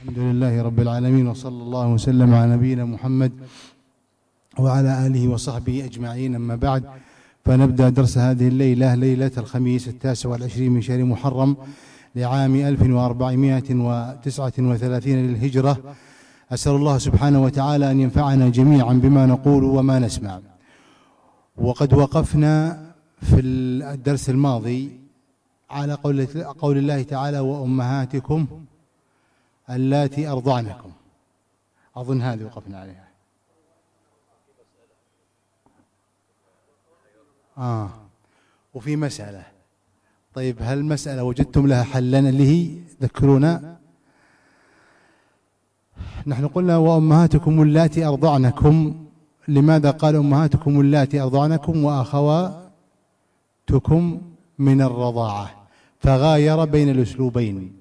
الحمد لله رب العالمين، وصلى الله وسلم على نبينا محمد وعلى آله وصحبه أجمعين. أما بعد، فنبدأ درس هذه الليلة، ليلة الخميس 29 من شهر محرم لعام 1439 للهجرة. أسأل الله سبحانه وتعالى أن ينفعنا جميعا بما نقول وما نسمع. وقد وقفنا في الدرس الماضي على قول الله تعالى: وأمهاتكم اللاتي أرضعنكم. أظن هذه وقفنا عليها. وفي مسألة. طيب، هل المسألة وجدتم لها حلا اللي هي ذكرونا؟ نحن قلنا وأمهاتكم اللاتي أرضعنكم. لماذا قال أمهاتكم اللاتي أرضعنكم وأخواتكم من الرضاعة؟ فغاير بين الأسلوبين.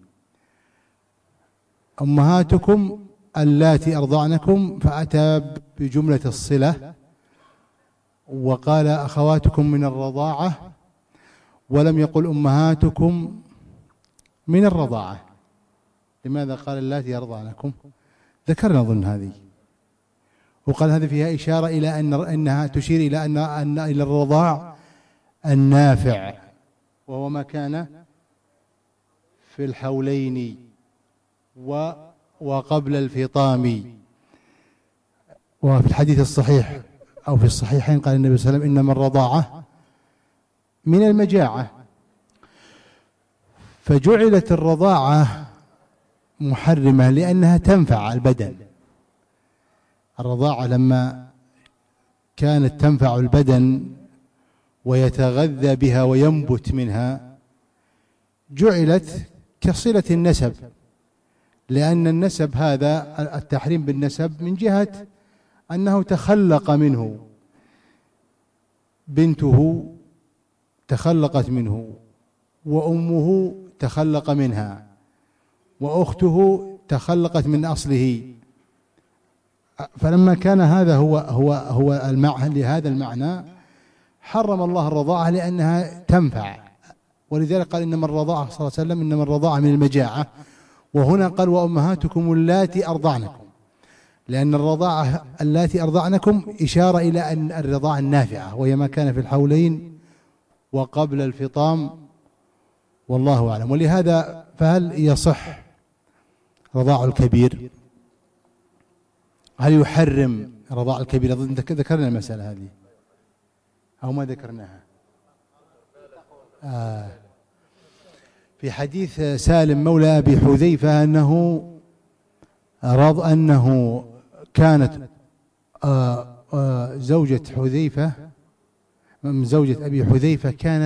أمهاتكم اللاتي أرضعنكم فأتى بجملة الصلة، وقال أخواتكم من الرضاعة، ولم يقل أمهاتكم من الرضاعة. لماذا قال اللاتي أرضعنكم؟ ذكرنا أظن هذه، وقال هذه فيها إشارة إلى أنها تشير إلى أن إلى الرضاع النافع، وهو ما كان في الحولين وقبل الفطام. وفي الحديث الصحيح أو في الصحيحين قال النبي صلى الله عليه وسلم: إنما الرضاعة من المجاعة. فجعلت الرضاعة محرمة لأنها تنفع البدن. الرضاعة لما كانت تنفع البدن ويتغذى بها وينبت منها، جعلت كصلة النسب، لأن النسب هذا التحريم بالنسب من جهة أنه تخلق منه، بنته تخلقت منه، وأمه تخلق منها، وأخته تخلقت من أصله. فلما كان هذا هو المعنى، لهذا المعنى حرم الله الرضاعة لأنها تنفع. ولذلك قال: إنما الرضاعة صلى الله عليه وسلم إنما الرضاعة من المجاعة. وهنا قال: وأمهاتكم اللاتي أرضعنكم، لأن الرضاعة اللاتي أرضعنكم إشارة إلى أن الرضاعة النافعة، وهي ما كان في الحولين وقبل الفطام، والله أعلم. ولهذا فهل يصح رضاع الكبير؟ هل يحرم رضاع الكبير؟ أظن ذكرنا المسألة هذه أو ما ذكرناها. في حديث سالم مولى أبي حذيفة أنه كانت زوجة حذيفة، زوجة أبي حذيفة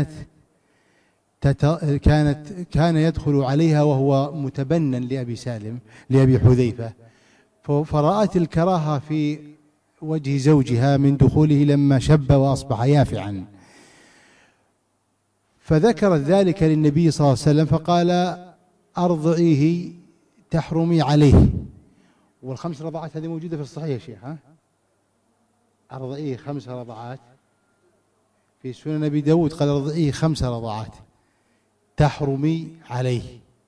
كان يدخل عليها وهو متبنى لأبي حذيفة، فرأت الكراهة في وجه زوجها من دخوله لما شب وأصبح يافعا، فذكرت ذلك للنبي صلى الله عليه وسلم، فقال: أرضعيه تحرمي عليه. والخمس رضعات هذه موجودة في الصحيح يا شيخ، أرضعيه 5 رضعات. في سنن أبي داود قال: أرضعيه 5 رضعات تحرمي عليه.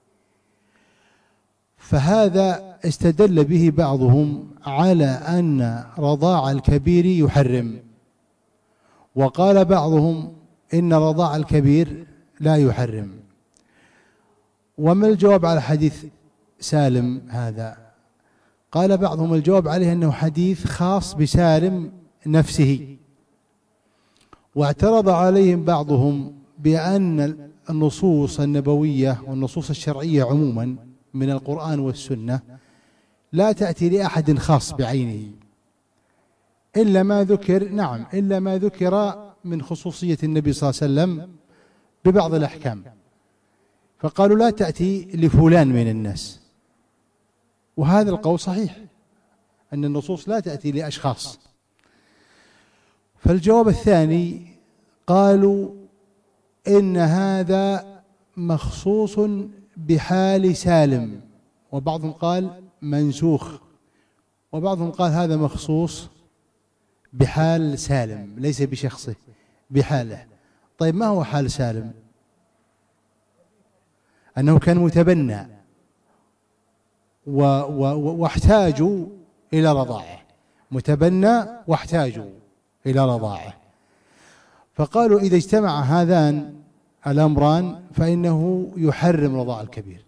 فهذا استدل به بعضهم على أن رضاع الكبير يحرم، وقال بعضهم إن رضاع الكبير لا يحرم. وما الجواب على حديث سالم هذا؟ قال بعضهم الجواب عليه أنه حديث خاص بسالم نفسه، واعترض عليهم بعضهم بأن النصوص النبوية والنصوص الشرعية عموما من القرآن والسنة لا تأتي لأحد خاص بعينه إلا ما ذكر، إلا ما ذكر من خصوصية النبي صلى الله عليه وسلم ببعض الأحكام، فقالوا لا تأتي لفلان من الناس. وهذا القول صحيح، أن النصوص لا تأتي لأشخاص. فالجواب الثاني قالوا إن هذا مخصوص بحال سالم، وبعضهم قال منسوخ، وبعضهم قال هذا مخصوص بحال سالم ليس بشخصه، بحاله. طيب، ما هو حال سالم؟ أنه كان متبنى واحتاجوا إلى رضاعه، متبنى واحتاجوا إلى رضاعه، فقالوا إذا اجتمع هذان الأمران فإنه يحرم رضاع الكبير.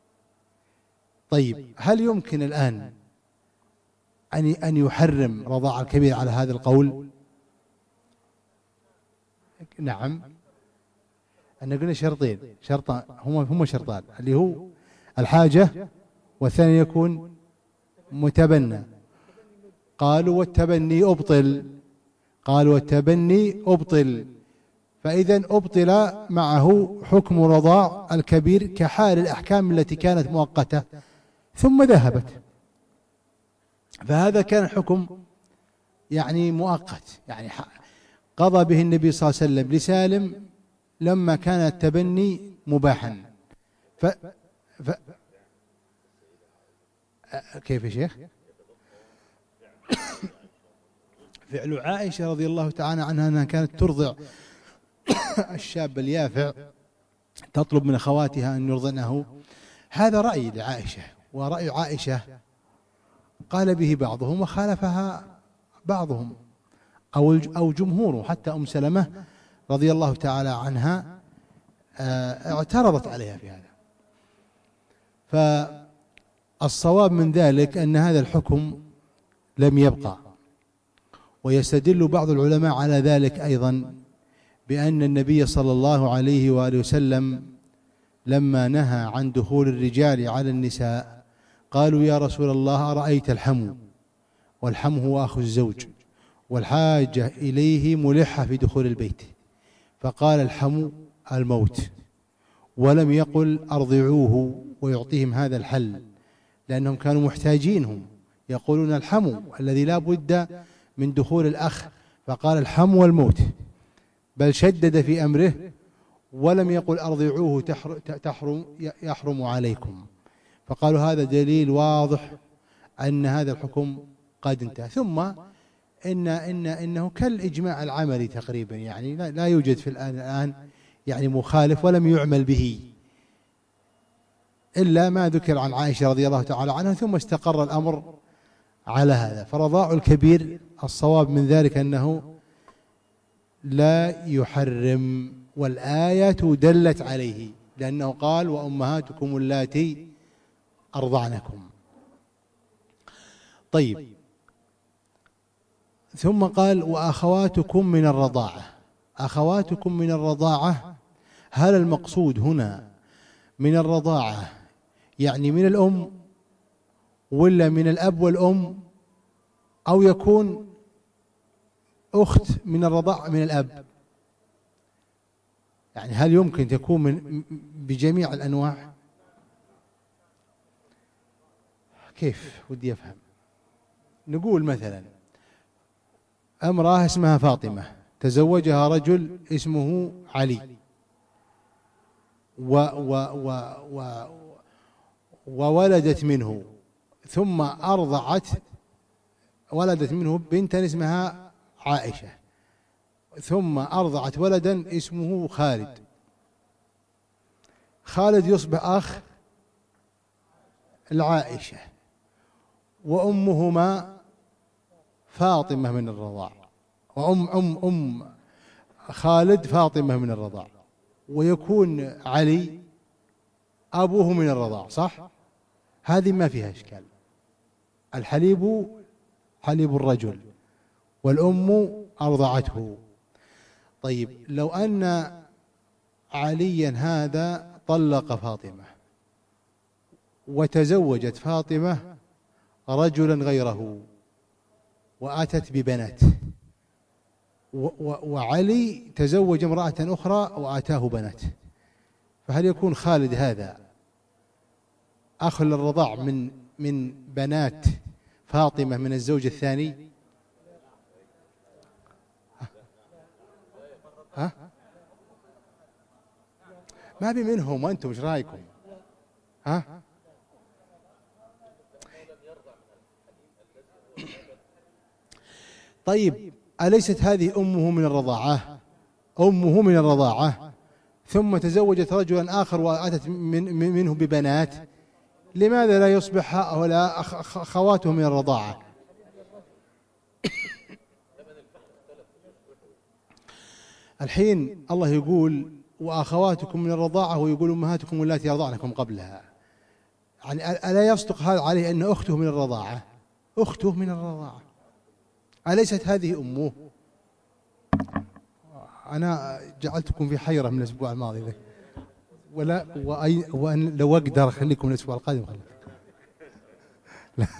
طيب هل يمكن الآن أن يحرم رضاع الكبير على هذا القول؟ نعم، أن قلنا شرطين، شرطان هما شرطان، اللي هو الحاجة، والثاني يكون متبنى. قالوا والتبني أبطل، فإذا أبطل معه حكم رضاع الكبير كحال الأحكام التي كانت مؤقتة ثم ذهبت، فهذا كان حكم يعني مؤقت، يعني قضى به النبي صلى الله عليه وسلم لسالم لما كان التبني مباحا. كيف يا شيخ؟ فعل عائشة رضي الله تعالى عنها أنها كانت ترضع الشاب اليافع، تطلب من أخواتها أن يرضعنه. هذا رأي لعائشة، ورأي عائشة قال به بعضهم وخالفها بعضهم أو جمهور، حتى أم سلمة رضي الله تعالى عنها اعترضت عليها في هذا. فالصواب من ذلك أن هذا الحكم لم يبقى، ويستدل بعض العلماء على ذلك أيضا بأن النبي صلى الله عليه وآله وسلم لما نهى عن دخول الرجال على النساء قالوا يا رسول الله أرأيت الحمو، والحمو هو أخو الزوج، والحاجة إليه ملحة في دخول البيت، فقال الحمو الموت، ولم يقل أرضعوه ويعطيهم هذا الحل، لأنهم كانوا محتاجينهم، يقولون الحمو الذي لا بد من دخول الأخ، فقال الحمو والموت، بل شدد في أمره ولم يقل أرضعوه يحرم عليكم، فقالوا هذا دليل واضح أن هذا الحكم قد انتهى. ثم إنه كالإجماع العملي تقريبا، يعني لا يوجد في الآن يعني مخالف ولم يعمل به إلا ما ذكر عن عائشة رضي الله تعالى عنها، ثم استقر الأمر على هذا. فرضاع الكبير الصواب من ذلك أنه لا يحرم، والآية دلت عليه، لأنه قال وأمهاتكم اللاتي أرضعنكم. طيب، ثم قال وأخواتكم من الرضاعة. أخواتكم من الرضاعة، هل المقصود هنا من الرضاعة يعني من الأم ولا من الأب والأم، أو يكون أخت من الرضاعة من الأب؟ يعني هل يمكن تكون بجميع الأنواع؟ كيف؟ ودي أفهم. نقول مثلا امرأة اسمها فاطمة تزوجها رجل اسمه علي، وولدت منه، ثم ولدت منه بنتا اسمها عائشة، ثم أرضعت ولدا اسمه خالد. خالد يصبح أخ العائشة، وأمهما فاطمة من الرضاع، وأم خالد فاطمة من الرضاع، ويكون علي أبوه من الرضاع، صح؟ هذه ما فيها إشكال. الحليب حليب الرجل والأم أرضعته. طيب، لو أن عليا هذا طلق فاطمة وتزوجت فاطمة رجلا غيره وأتت ببنات، وعلي تزوج امرأة أخرى وآتاه بنات، فهل يكون خالد هذا أخ للرضاع من بنات فاطمة من الزوج الثاني؟ ها؟ ما بي منهم، وأنتم ايش رايكم؟ ها؟ طيب، أليست هذه أمه من الرضاعة؟ أمه من الرضاعة ثم تزوجت رجلا آخر وأتت منه ببنات، لماذا لا يصبح هؤلاء أخواته من الرضاعة؟ الحين الله يقول وأخواتكم من الرضاعة، ويقول أمهاتكم اللاتي أرضعنكم قبلها. يعني ألا يصدق هذا عليه أن أخته من الرضاعة؟ أخته من الرضاعة، أليست هذه أمه؟ أنا جعلتكم في حيرة من الأسبوع الماضي ذا، وأن لو أقدر أخليكم الأسبوع القادم لا.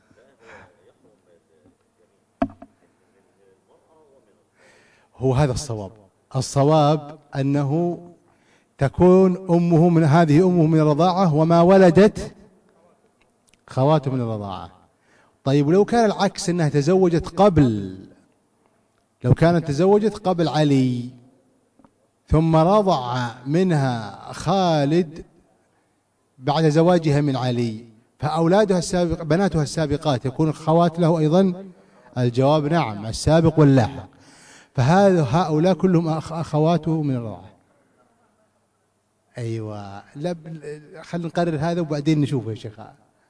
هو هذا الصواب. الصواب أنه تكون أمه من هذه أمه من الرضاعة، وما ولدت خواته من الرضاعة. طيب لو كان العكس، أنها تزوجت قبل، لو كانت تزوجت قبل علي ثم رضع منها خالد بعد زواجها من علي، فأولادها السابق بناتها السابقات يكون خوات له أيضا؟ الجواب نعم، السابق واللاحق. فهؤلاء كلهم أخواته من الرضاعة. أيوة، لا خلينا نقرر هذا وبعدين نشوفه يا شيخ.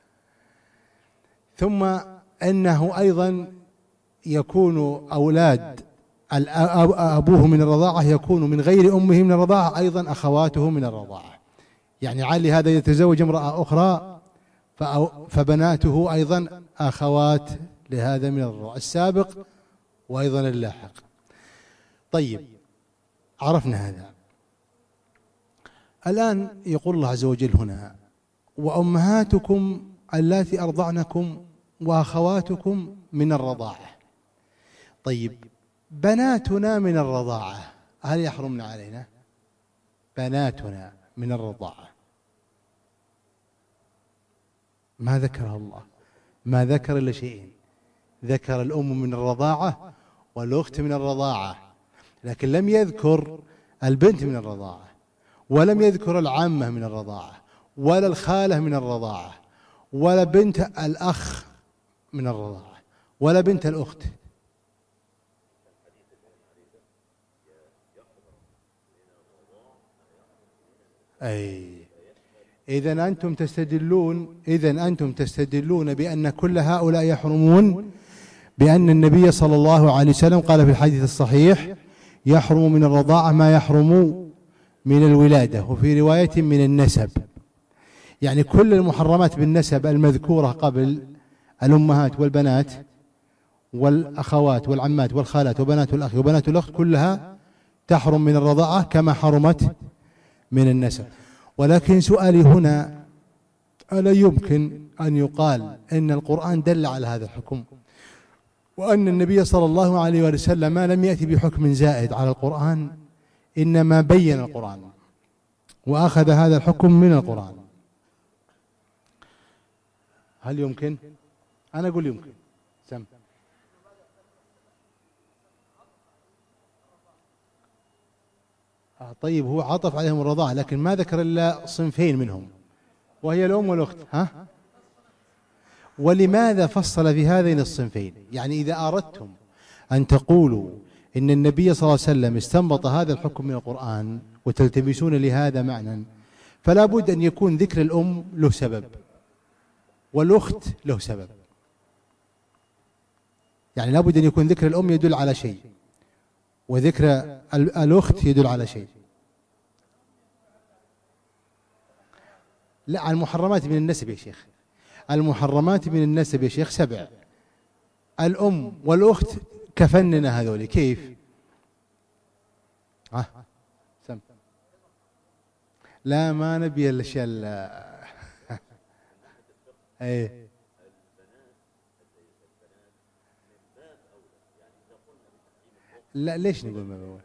ثم أنه أيضا يكون أولاد أبوه من الرضاعة يكون من غير أمه من الرضاعة أيضا أخواته من الرضاعة. يعني علي هذا يتزوج امرأة أخرى فبناته أيضا أخوات لهذا من الرضاعة السابق وأيضا اللاحق. طيب عرفنا هذا. الآن يقول الله عز وجل هنا وأمهاتكم اللاتي أرضعنكم وأخواتكم من الرضاعة. طيب بناتنا من الرضاعة هل يحرمن علينا؟ بناتنا من الرضاعة ما ذكرها الله، ما ذكر إلا شيئين، ذكر الأم من الرضاعة والأخت من الرضاعة، لكن لم يذكر البنت من الرضاعة، ولم يذكر العمة من الرضاعة، ولا الخالة من الرضاعة، ولا بنت الأخ من الرضاعة، ولا بنت الأخت. أي إذن أنتم تستدلون بأن كل هؤلاء يحرمون بأن النبي صلى الله عليه وسلم قال في الحديث الصحيح يحرم من الرضاعة ما يحرم من الولادة، وفي رواية من النسب. يعني كل المحرمات بالنسب المذكورة قبل الأمهات والبنات والأخوات والعمات والخالات وبنات الأخ وبنات الأخت كلها تحرم من الرضاعة كما حرمت من النسب. ولكن سؤالي هنا، ألا يمكن أن يقال إن القرآن دل على هذا الحكم، وأن النبي صلى الله عليه وسلم ما لم يأتي بحكم زائد على القرآن، إنما بين القرآن وأخذ هذا الحكم من القرآن؟ هل يمكن؟ أنا أقول يمكن. سم. طيب هو عطف عليهم الرضاعة لكن ما ذكر إلا صنفين منهم وهي الأم والأخت. ولماذا فصل في هذين الصنفين؟ يعني إذا أردتم أن تقولوا إن النبي صلى الله عليه وسلم استنبط هذا الحكم من القرآن وتلتمسون لهذا معنى، فلا بد أن يكون ذكر الأم له سبب والأخت له سبب. يعني لا بد أن يكون ذكر الأم يدل على شيء وذكر الأخت يدل على شيء. لا، المحرمات من النسب يا شيخ، المحرمات من النسب يا شيخ 7. الأم والأخت كفننا هذول كيف؟ سم. لا ما نبي الأشياء ايه لا ليش نقول ما بقول؟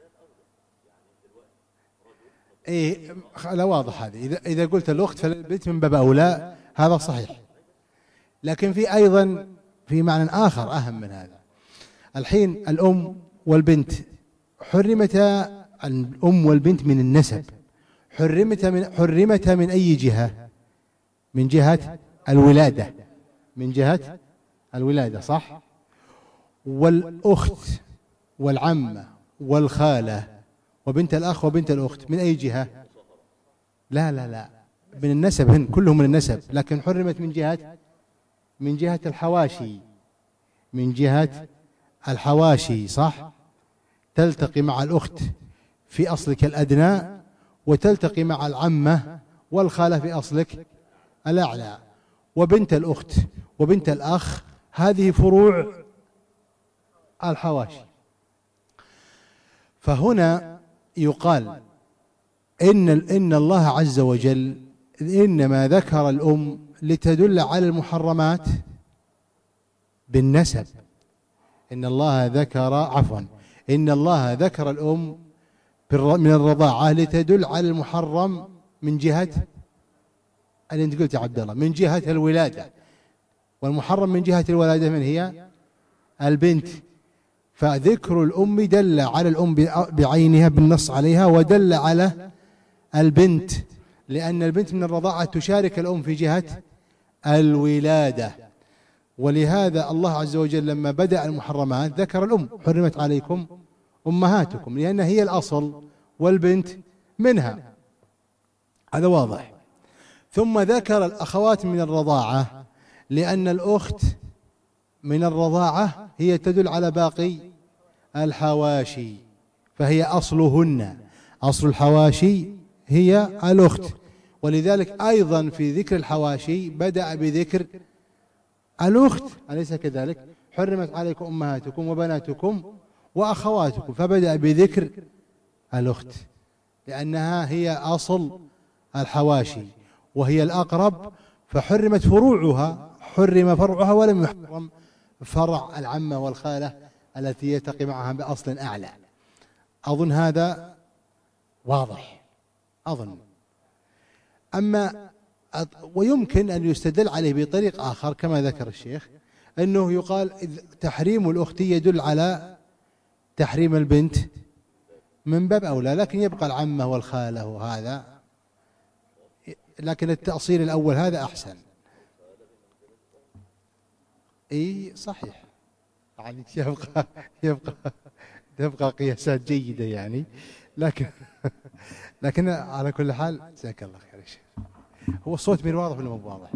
ايه لا واضح هذه. اذا قلت الاخت فالبنت من باب اولى، هذا صحيح، لكن في ايضا في معنى اخر اهم من هذا. الحين الام والبنت حرمتا، الام والبنت من النسب حرمتا من اي جهه؟ من جهه الولاده، من جهه الولاده صح. والاخت والعمة والخالة وبنت الأخ وبنت الأخت من أي جهة؟ لا من النسب، هن كلهم من النسب، لكن حرمت من جهة الحواشي، من جهة الحواشي، صح؟ تلتقي مع الأخت في أصلك الأدنى، وتلتقي مع العمة والخالة في أصلك الأعلى، وبنت الأخت وبنت الأخ، هذه فروع الحواشي. فهنا يقال إن الله عز وجل إنما ذكر الأم لتدل على المحرمات بالنسب. إن الله ذكر الأم من الرضاعة لتدل على المحرم من جهة اللي أنت قلت يا عبد الله، من جهة الولادة، والمحرم من جهة الولادة من هي؟ البنت. فذكر الأم دل على الأم بعينها بالنص عليها، ودل على البنت، لأن البنت من الرضاعة تشارك الأم في جهة الولادة. ولهذا الله عز وجل لما بدأ المحرمات ذكر الأم، حرمت عليكم أمهاتكم، لأن هي الأصل والبنت منها، هذا واضح. ثم ذكر الأخوات من الرضاعة، لأن الأخت من الرضاعة هي تدل على باقي الحواشي، فهي أصلهن، أصل الحواشي هي الأخت. ولذلك أيضا في ذكر الحواشي بدأ بذكر الأخت، أليس كذلك؟ حرمت عليكم أمهاتكم وبناتكم وأخواتكم، فبدأ بذكر الأخت لأنها هي أصل الحواشي وهي الأقرب، فحرمت فروعها، حرم فرعها ولم يحرم فرع العمة والخالة التي يلتقي معها بأصل أعلى. أظن هذا واضح، أظن. أما ويمكن أن يستدل عليه بطريق آخر كما ذكر الشيخ، أنه يقال تحريم الأخت يدل على تحريم البنت من باب أولى، لكن يبقى العمة والخالة وهذا، لكن التأصيل الأول هذا أحسن. اي صحيح، يعني تبقى قياسات جيدة يعني، لكن على كل حال جزاك الله خير يا شيخ. هو الصوت من واضح ولا مو واضح؟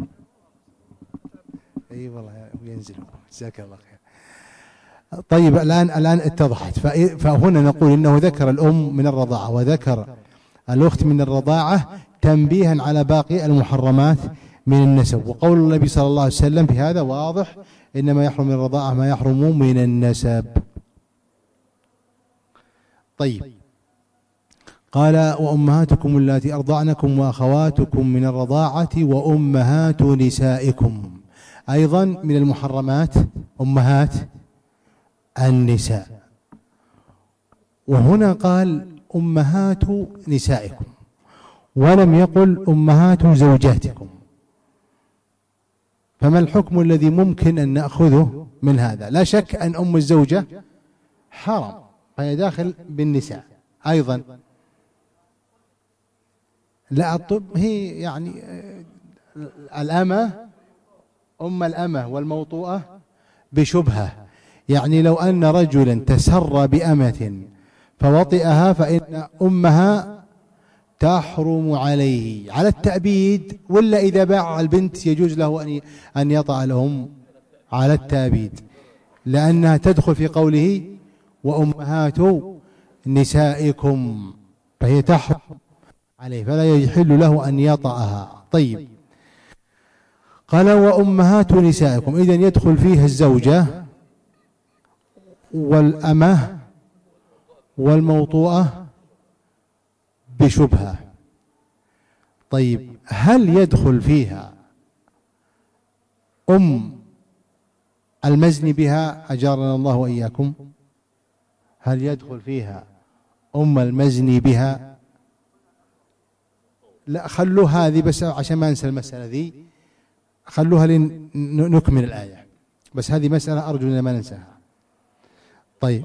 اي والله ينزل، جزاك الله خير. طيب الآن اتضحت. فهنا نقول إنه ذكر الأم من الرضاعة وذكر الأخت من الرضاعة تنبيها على باقي المحرمات من النسب. وقول النبي صلى الله عليه وسلم في هذا واضح، إنما يحرم من الرضاعة ما يحرم من النسب. طيب، قال وأمهاتكم اللاتي أرضعنكم وأخواتكم من الرضاعة وأمهات نسائكم، أيضا من المحرمات أمهات النساء. وهنا قال أمهات نسائكم ولم يقل أمهات زوجاتكم، فما الحكم الذي ممكن أن نأخذه من هذا؟ لا شك أن أم الزوجة حرام، فهي داخل بالنساء أيضا. لا الطب هي يعني الأمة، أم الأمة والموطوءة بشبهة، يعني لو أن رجلا تسر بأمة فوطئها فإن أمها تحرم عليه على التأبيد، ولا إذا باع البنت يجوز له أن يطأ الأم على التأبيد، لأنها تدخل في قوله وأمهات نسائكم، فهي تحرم عليه فلا يحل له أن يطأها. طيب، قال وأمهات نسائكم، إذن يدخل فيها الزوجة والأمة والموطوءة بشبهة. طيب، هل يدخل فيها أم المزني بها أجارنا الله وإياكم؟ هل يدخل فيها أم المزني بها؟ لا، خلوا هذه بس عشان ما ننسى المسألة ذي، خلوها لنكمل الآية، بس هذه مسألة أرجو أن ما ننساها. طيب،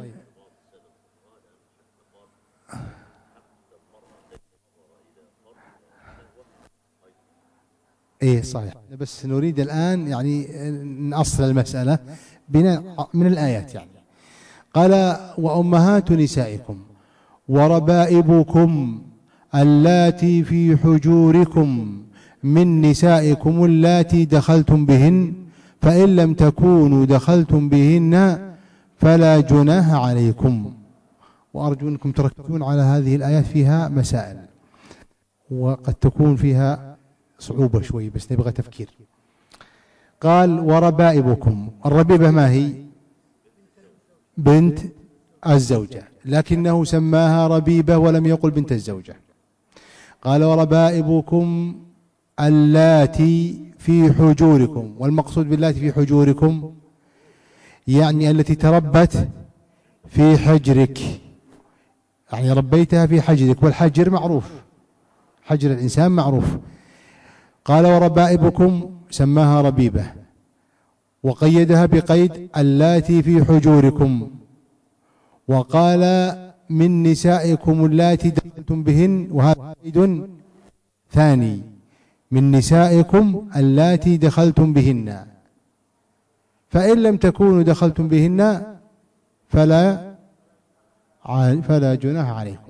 ايه صحيح، بس نريد الآن يعني نأصل المسألة من الآيات. يعني قال وأمهات نسائكم وربائبكم اللاتي في حجوركم من نسائكم اللاتي دخلتم بهن فإن لم تكونوا دخلتم بهن فلا جناح عليكم. وأرجو أنكم تركزون على هذه الآيات، فيها مسائل وقد تكون فيها صعوبة شوي، بس نبغى تفكير. قال وربائبكم، الربيبة ما هي؟ بنت الزوجة، لكنه سماها ربيبة ولم يقل بنت الزوجة. قال وربائبكم اللاتي في حجوركم، والمقصود باللاتي في حجوركم يعني التي تربت في حجرك، يعني ربيتها في حجرك، والحجر معروف، حجر الإنسان معروف. قال وربائبكم سماها ربيبة وقيدها بقيد اللاتي في حجوركم، وقال من نسائكم اللاتي دخلتم بهن، وهذا قيد ثاني، من نسائكم اللاتي دخلتم بهن فإن لم تكونوا دخلتم بهن فلا جناح عليكم.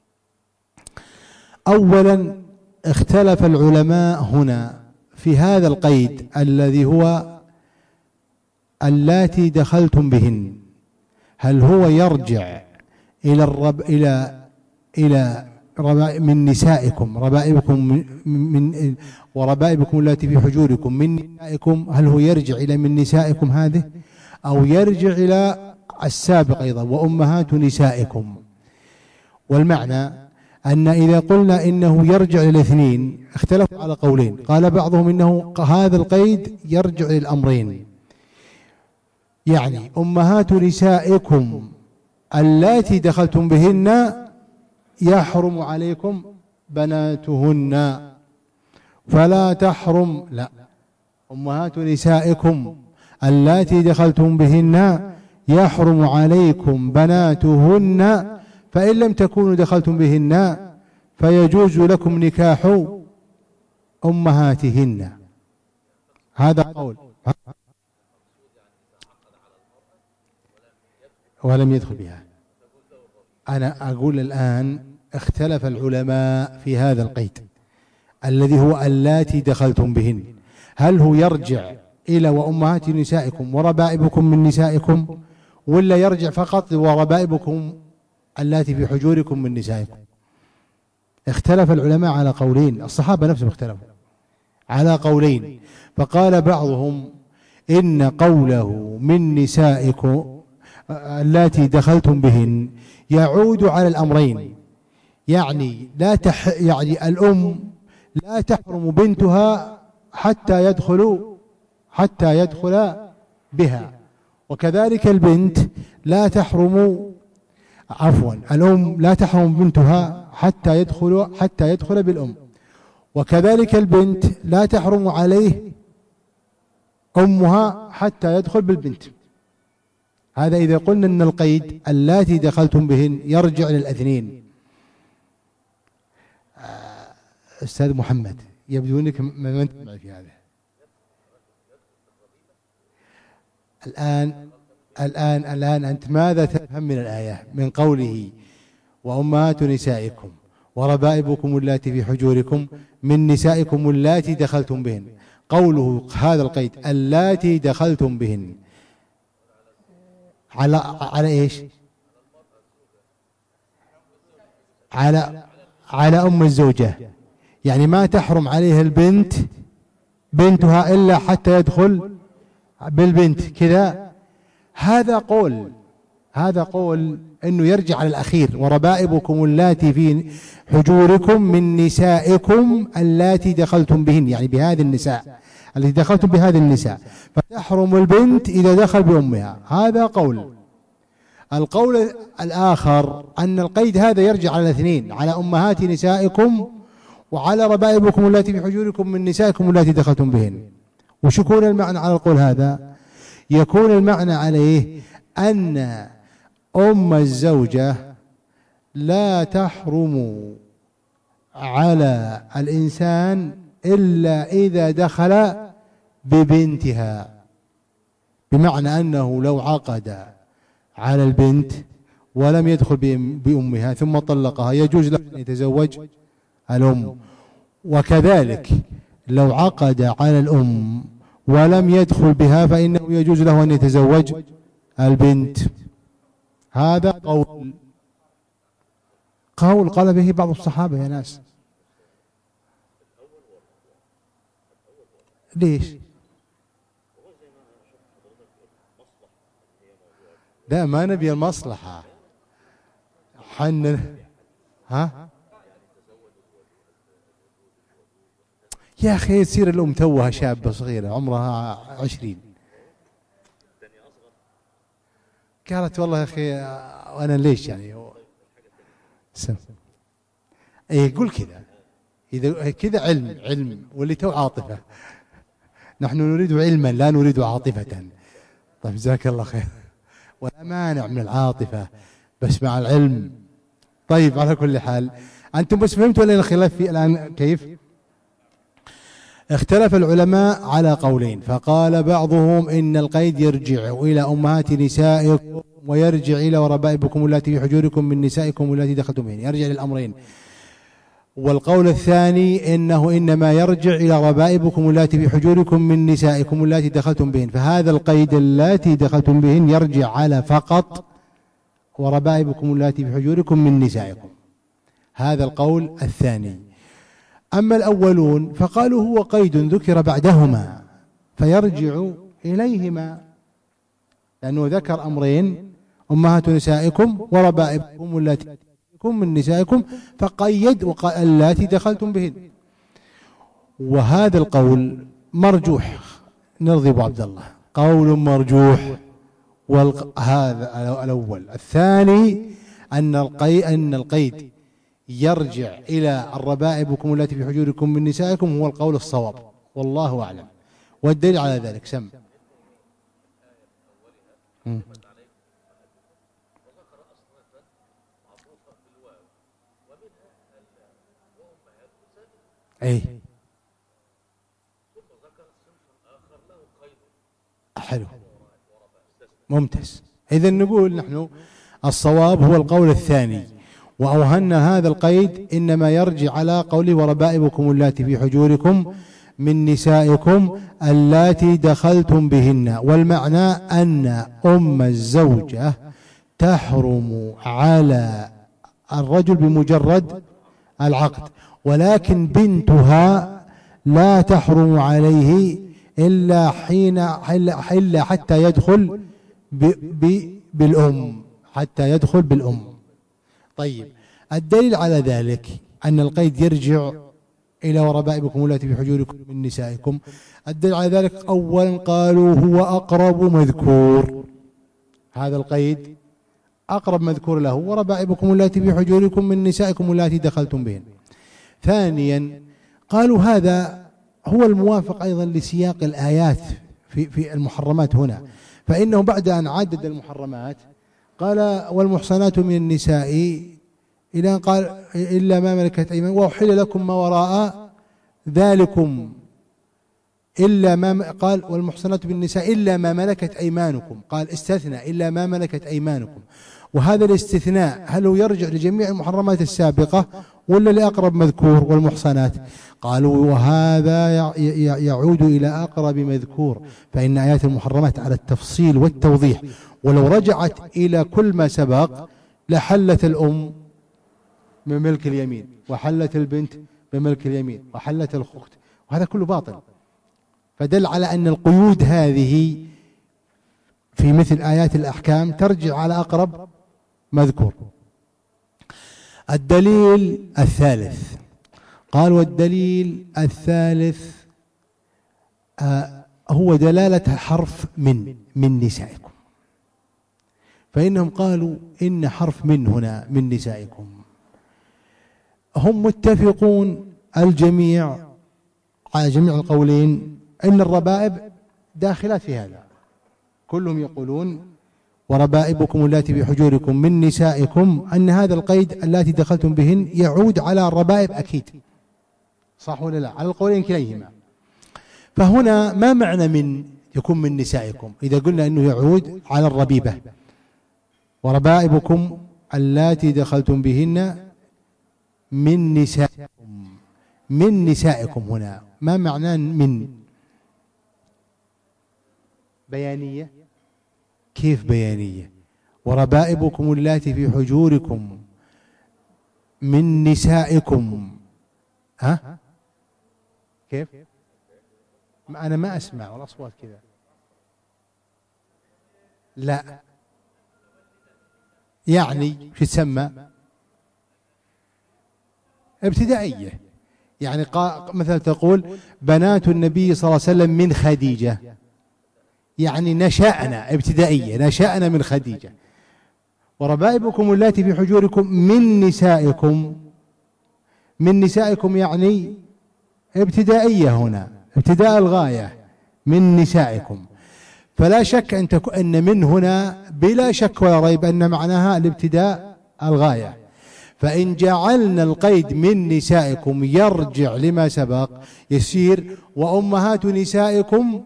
أولا اختلف العلماء هنا في هذا القيد الذي هو اللاتي دخلتم بهن، هل هو يرجع إلى من نسائكم، ربائبكم من وربائبكم التي في حجوركم من نسائكم، هل هو يرجع إلى من نسائكم هذه، أو يرجع إلى السابق أيضا وأمهات نسائكم؟ والمعنى أن إذا قلنا إنه يرجع للاثنين اختلفوا على قولين. قال بعضهم إنه هذا القيد يرجع للأمرين، يعني أمهات نسائكم اللاتي دخلتم بهن يحرم عليكم بناتهن فلا تحرم، لا، أمهات نسائكم اللاتي دخلتم بهن يحرم عليكم بناتهن فإن لم تكونوا دخلتم بهن فيجوز لكم نكاح أمهاتهن. هذا قول ولم يدخل بها. أنا أقول الآن اختلف العلماء في هذا القيد الذي هو اللاتي دخلتم بهن، هل هو يرجع إلى وأمهات نسائكم وربائبكم من نسائكم، ولا يرجع فقط وربائبكم اللاتي في حجوركم من نسائكم؟ اختلف العلماء على قولين، الصحابة نفسهم اختلفوا على قولين. فقال بعضهم إن قوله من نسائكم اللاتي دخلتم بهن يعود على الأمرين، يعني يعني الأم لا تحرم بنتها حتى يدخل بها، وكذلك البنت لا تحرم، الأم لا تحرم بنتها حتى يدخل بالأم، وكذلك البنت لا تحرم عليه أمها حتى يدخل بالبنت. هذا إذا قلنا أن القيد اللاتي دخلتم بهن يرجع للاثنين. أستاذ محمد يبدو أنك ما أنت معي في هذا. الآن أنت ماذا تفهم من الآية من قوله وأمهات نسائكم وربائبكم اللاتي في حجوركم من نسائكم اللاتي دخلتم بهن، قوله هذا القيد اللاتي دخلتم بهن على إيش؟ على أم الزوجة، يعني ما تحرم عليها بنتها إلا حتى يدخل بالبنت كذا. هذا قول أنه يرجع على الأخير وربائبكم اللاتي في حجوركم من نسائكم اللاتي دخلتم بهن، يعني بهذه النساء التي دخلتم بهذه النساء، فتحرم البنت إذا دخل بأمها. هذا قول. القول الآخر أن القيد هذا يرجع على الاثنين، على أمهات نسائكم وعلى ربائبكم التي في حجوركم من نسائكم التي دخلتم بهن. وش يكون المعنى على القول هذا؟ يكون المعنى عليه أن أم الزوجة لا تحرم على الإنسان إلا إذا دخل ببنتها، بمعنى أنه لو عقد على البنت ولم يدخل بأمها ثم طلقها يجوز له أن يتزوج الأم، وكذلك لو عقد على الأم ولم يدخل بها فإنه يجوز له أن يتزوج البنت. هذا قول قال به بعض الصحابة يا ناس. ليش؟ لا ما نبي المصلحة ها يا أخي تصير الأم توها شابة صغيرة عمرها 20 قالت والله يا أخي وأنا ليش يعني يقول كذا إذا كذا علم واللي تو عاطفة. نحن نريد علما لا نريد عاطفة. طيب جزاك الله خير. ولا مانع من العاطفة بس مع العلم. طيب على كل حال أنتم بس فهمتوا ولا الخلاف في الآن كيف؟ اختلف العلماء على قولين، فقال بعضهم إن القيد يرجع إلى أمهات نسائكم ويرجع إلى وربائبكم التي في حجوركم من نسائكم التي دخلتم بهن، يرجع للأمرين. والقول الثاني إنه إنما يرجع إلى ربائبكم التي في حجوركم من نسائكم التي دخلتم بهن، فهذا القيد التي دخلتم بهن يرجع على فقط وربائبكم التي في حجوركم من نسائكم. هذا القول الثاني. أما الأولون فقالوا هو قيد ذكر بعدهما فيرجع إليهما، لأنه ذكر أمرين أمهات نسائكم وربائبكم التي من نسائكم فقيد وقال اللاتي دخلتم بهن. وهذا القول مرجوح. نرضي أبو عبد الله قول مرجوح. هذا الأول. الثاني أن القيد يرجع إلى الربائبكم التي في حجوركم من نسائكم هو القول الصواب والله أعلم. والدليل على ذلك سم أي حلو ممتاز. إذن نقول نحن الصواب هو القول الثاني، وأوهنا هذا القيد إنما يرجع على قوله وربائبكم اللاتي في حجوركم من نسائكم اللاتي دخلتم بهن، والمعنى أن أم الزوجة تحرم على الرجل بمجرد العقد، ولكن بنتها لا تحرم عليه إلا حتى يدخل بالأم، حتى يدخل بالأم. طيب الدليل على ذلك أن القيد يرجع إلى وربائبكم التي في حجوركم من نسائكم. الدليل على ذلك أولا قالوا هو أقرب مذكور، هذا القيد أقرب مذكور له وربائبكم التي في حجوركم من نسائكم التي دخلتم بهن. ثانيا قالوا هذا هو الموافق أيضا لسياق الآيات في المحرمات هنا، فإنه بعد أن عدد المحرمات قال والمحصنات من النساء إلى قال إلا ما ملكت أيمانكم وأحل لكم ما وراء ذلكم إلا ما قال والمحصنات من النساء إلا ما ملكت أيمانكم، قال استثنى إلا ما ملكت أيمانكم. وهذا الاستثناء هل هو يرجع لجميع المحرمات السابقة ولا لأقرب مذكور والمحصنات؟ قالوا وهذا يعود إلى أقرب مذكور، فإن آيات المحرمات على التفصيل والتوضيح، ولو رجعت إلى كل ما سبق لحلت الأم بملك اليمين وحلت البنت بملك اليمين وحلت الأخت، وهذا كله باطل. فدل على أن القيود هذه في مثل آيات الأحكام ترجع على أقرب مذكور. الدليل الثالث قال والدليل الثالث هو دلالة حرف من نسائكم، فإنهم قالوا إن حرف من هنا من نسائكم هم متفقون الجميع على جميع القولين إن الربائب داخلات في هذا، كلهم يقولون وربائبكم التي في حجوركم من نسائكم أن هذا القيد التي دخلتم بهن يعود على الربائب أكيد، صح ولا لا؟ على القولين كليهما. فهنا ما معنى من يكون من نسائكم إذا قلنا أنه يعود على الربيبة وربائبكم التي دخلتم بهن من نسائكم، من نسائكم هنا ما معنى من؟ بيانية. كيف بيانية؟ وربائبكم اللاتي في حجوركم من نسائكم. ها كيف؟ أنا ما أسمع والأصوات كذا. لا يعني شو تسمى؟ ابتدائية. يعني مثلا تقول بنات النبي صلى الله عليه وسلم من خديجة، يعني نشأنا ابتدائية، نشأنا من خديجة. وربائبكم اللاتي في حجوركم من نسائكم، من نسائكم يعني ابتدائية، هنا ابتداء الغاية، من نسائكم. فلا شك أن من هنا بلا شك ولا ريب أن معناها الابتداء الغاية. فإن جعلنا القيد من نسائكم يرجع لما سبق، يصير وأمهات نسائكم،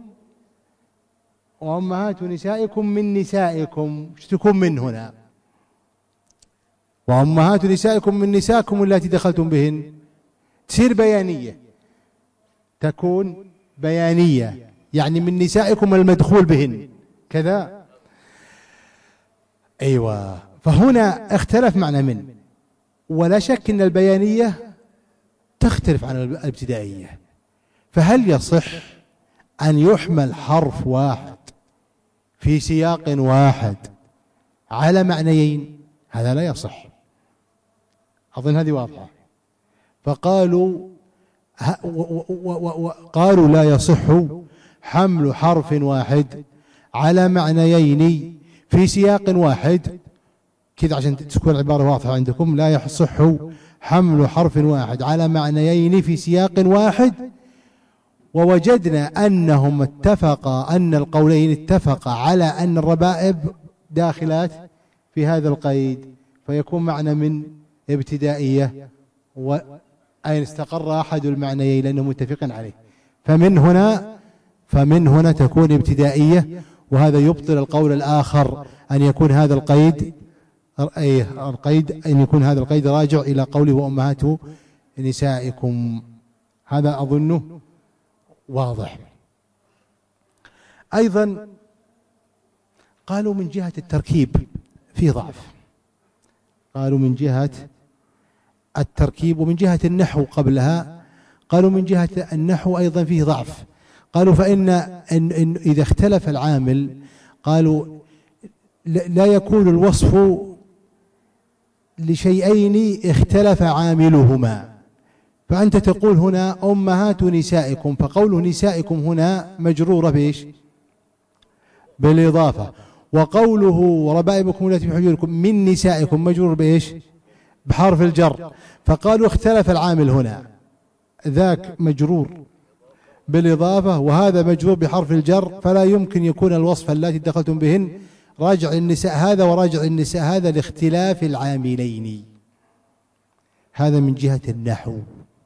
وأمهات نسائكم من نسائكم، تكون من هنا وأمهات نسائكم من نسائكم التي دخلتم بهن، تصير بيانية، تكون بيانية، يعني من نسائكم المدخول بهن كذا. أيوة. فهنا اختلف معنى من، ولا شك أن البيانية تختلف عن الابتدائية. فهل يصح أن يحمل حرف واحد في سياق واحد على معنيين؟ هذا لا يصح، أظن هذه واضحة. فقالوا قالوا لا يصح حمل حرف واحد على معنيين في سياق واحد، كذا عشان تكون العبارة واضحة عندكم. لا يصح حمل حرف واحد على معنيين في سياق واحد. ووجدنا أنهم اتفقا، أن القولين اتفقا على أن الربائب داخلات في هذا القيد، فيكون معنى من ابتدائية، وأين استقر أحد المعنيين لأنهم متفقين عليه. فمن هنا تكون ابتدائية، وهذا يبطل القول الآخر أن يكون هذا القيد أن يكون هذا القيد راجع إلى قوله وأمهات نسائكم. هذا أظنه واضح. أيضا قالوا من جهة التركيب في ضعف، قالوا من جهة التركيب ومن جهة النحو قبلها، قالوا من جهة النحو أيضا فيه ضعف. قالوا فإن إذا اختلف العامل، قالوا لا يكون الوصف لشيئين اختلف عاملهما. فأنت تقول هنا أمهات نسائكم، فقوله نسائكم هنا مجرورة بإيش؟ بالإضافة. وقوله ربائبكم التي في حجوركم من نسائكم مجرور بإيش؟ بحرف الجر. فقالوا اختلف العامل هنا، ذاك مجرور بالإضافة وهذا مجرور بحرف الجر، فلا يمكن يكون الوصف التي دخلتم بهن راجع النساء هذا وراجع النساء هذا لاختلاف العاملين. هذا من جهة النحو.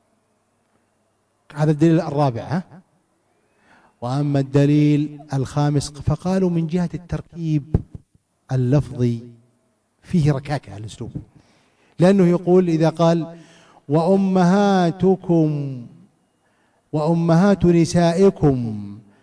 هذا الدليل الرابع. وأما الدليل الخامس فقالوا من جهة التركيب اللفظي فيه ركاكة الأسلوب، لأنه يقول إذا قال وأمهاتكم وأمهات نسائكم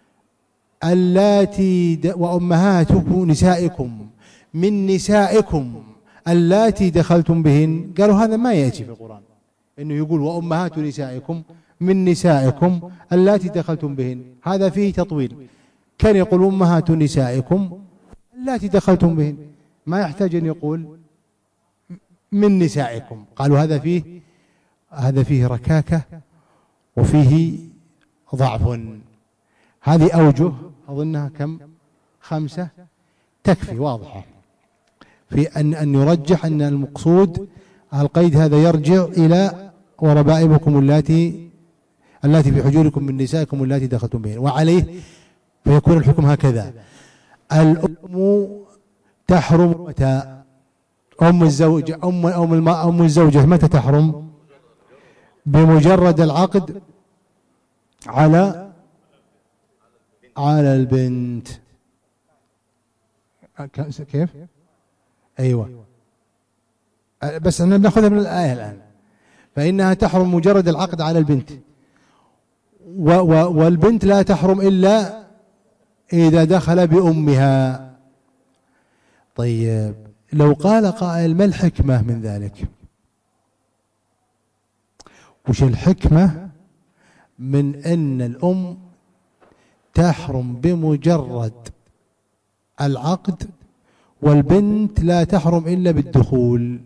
اللاتي وأمهاتكم نسائكم من نسائكم اللاتي دخلتم بهن، قالوا هذا ما يأتي في القرآن، إنه يقول وأمهات نسائكم من نسائكم اللاتي دخلتم بهن، هذا فيه تطويل. كان يقول أمهات نسائكم اللاتي دخلتم بهن، ما يحتاج أن يقول من نسائكم. قالوا هذا فيه ركاكة وفيه ضعف. هذه أوجه أظنها كم؟ 5 تكفي واضحة في أن يرجح أن المقصود القيد هذا يرجع إلى وربائبكم اللاتي في حجوركم من نسائكم اللاتي دخلتم بهن، وعليه فيكون الحكم هكذا. الأم تحرم متى؟ أم الزوجة متى تحرم؟ بمجرد العقد على البنت. كيف؟ أيوة، بس أنا بنأخذها من الآية الآن. فإنها تحرم مجرد العقد على البنت، والبنت لا تحرم إلا إذا دخل بأمها. طيب لو قال قائل ما الحكمة من ذلك؟ وش الحكمة من أن الأم تحرم بمجرد العقد والبنت لا تحرم إلا بالدخول؟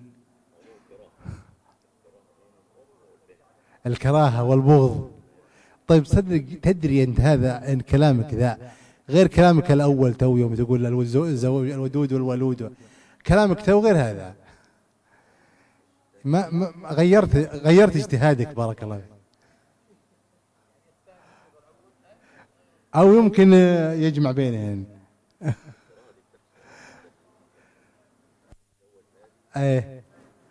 الكراهة والبغض. طيب صدق تدري أنت هذا إن كلامك ذا غير كلامك الأول تو يوم تقول الودود والولود، كلامك تو غير هذا. ما غيرت اجتهادك بارك الله فيك. أو يمكن يجمع بينهن. ايه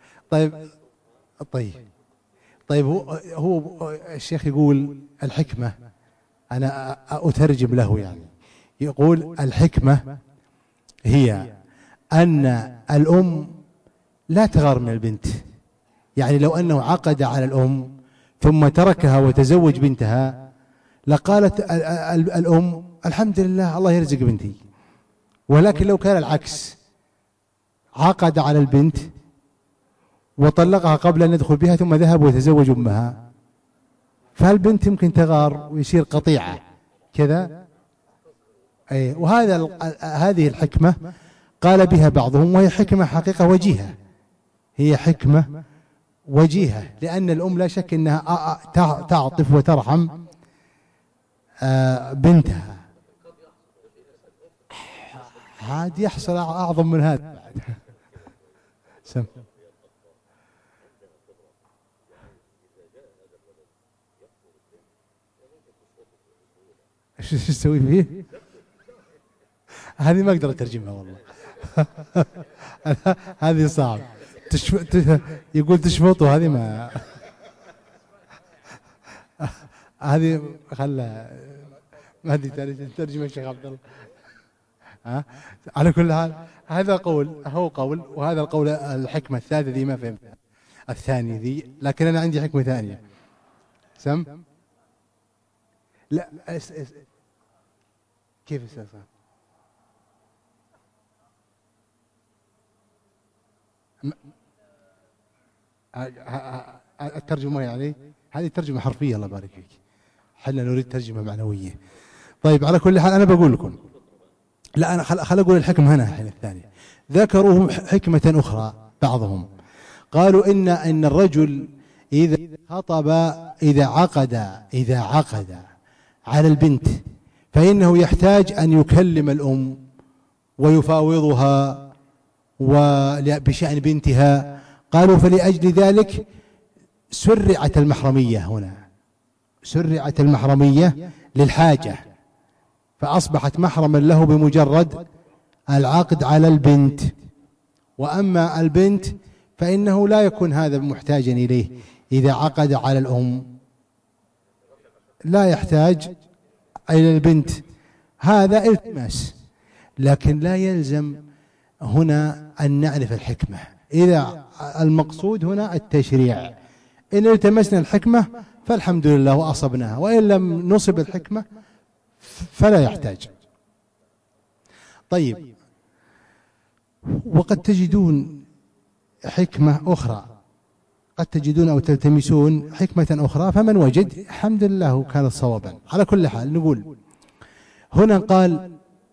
طيب هو الشيخ يقول الحكمة، أنا أترجم له يعني، يقول الحكمة هي أن الأم لا تغار من البنت. يعني لو أنه عقد على الأم ثم تركها وتزوج بنتها لقالت الأم الحمد لله الله يرزق بنتي. ولكن لو كان العكس، عقد على البنت وطلقها قبل أن يدخل بها ثم ذهب وتزوج أمها، فالبنت يمكن تغار ويصير قطيعة كذا. أي هذه الحكمة قال بها بعضهم، وهي حكمة حقيقة وجيهة، هي حكمة وجيهة، لأن الأم لا شك أنها تعطف وترحم بنتها. عاد يحصل أعظم من هذا. سم ايش تسوي فيه؟ هذه ما اقدر اترجمها والله. هذه صعب. يقول تشفطوا، هذه ما هذه ما هذه ترجمة الشيخ عبد الله. على كل حال هذا قول وهذا القول الحكمة الثالثة ذي ما فهمت الثانية ذي، لكن أنا عندي حكمة ثانية. سم لا كيف استاذ؟ الترجمة يعني هذه ترجمة حرفية الله يبارك فيك، حنا نريد ترجمة معنوية. طيب على كل حال أنا بقول لكم، لا أنا خل أقول الحكمة هنا الحين الثانية. ذكروا حكمة أخرى بعضهم، قالوا إن الرجل إذا خطب إذا عقد على البنت فإنه يحتاج أن يكلم الأم ويفاوضها بشأن بنتها. قالوا فلأجل ذلك سرعت المحرمية هنا، سرعت المحرمية للحاجة، فأصبحت محرما له بمجرد العقد على البنت. وأما البنت فإنه لا يكون هذا محتاجا إليه، إذا عقد على الأم لا يحتاج إلى البنت، هذا التماس. لكن لا يلزم هنا أن نعرف الحكمة، إذا المقصود هنا التشريع. إن التمسنا الحكمة فالحمد لله وأصبناها، وإن لم نصب الحكمة فلا يحتاج. طيب وقد تجدون حكمة أخرى، قد تجدون أو تلتمسون حكمة أخرى، فمن وجد الحمد لله كانت صوابا. على كل حال نقول هنا قال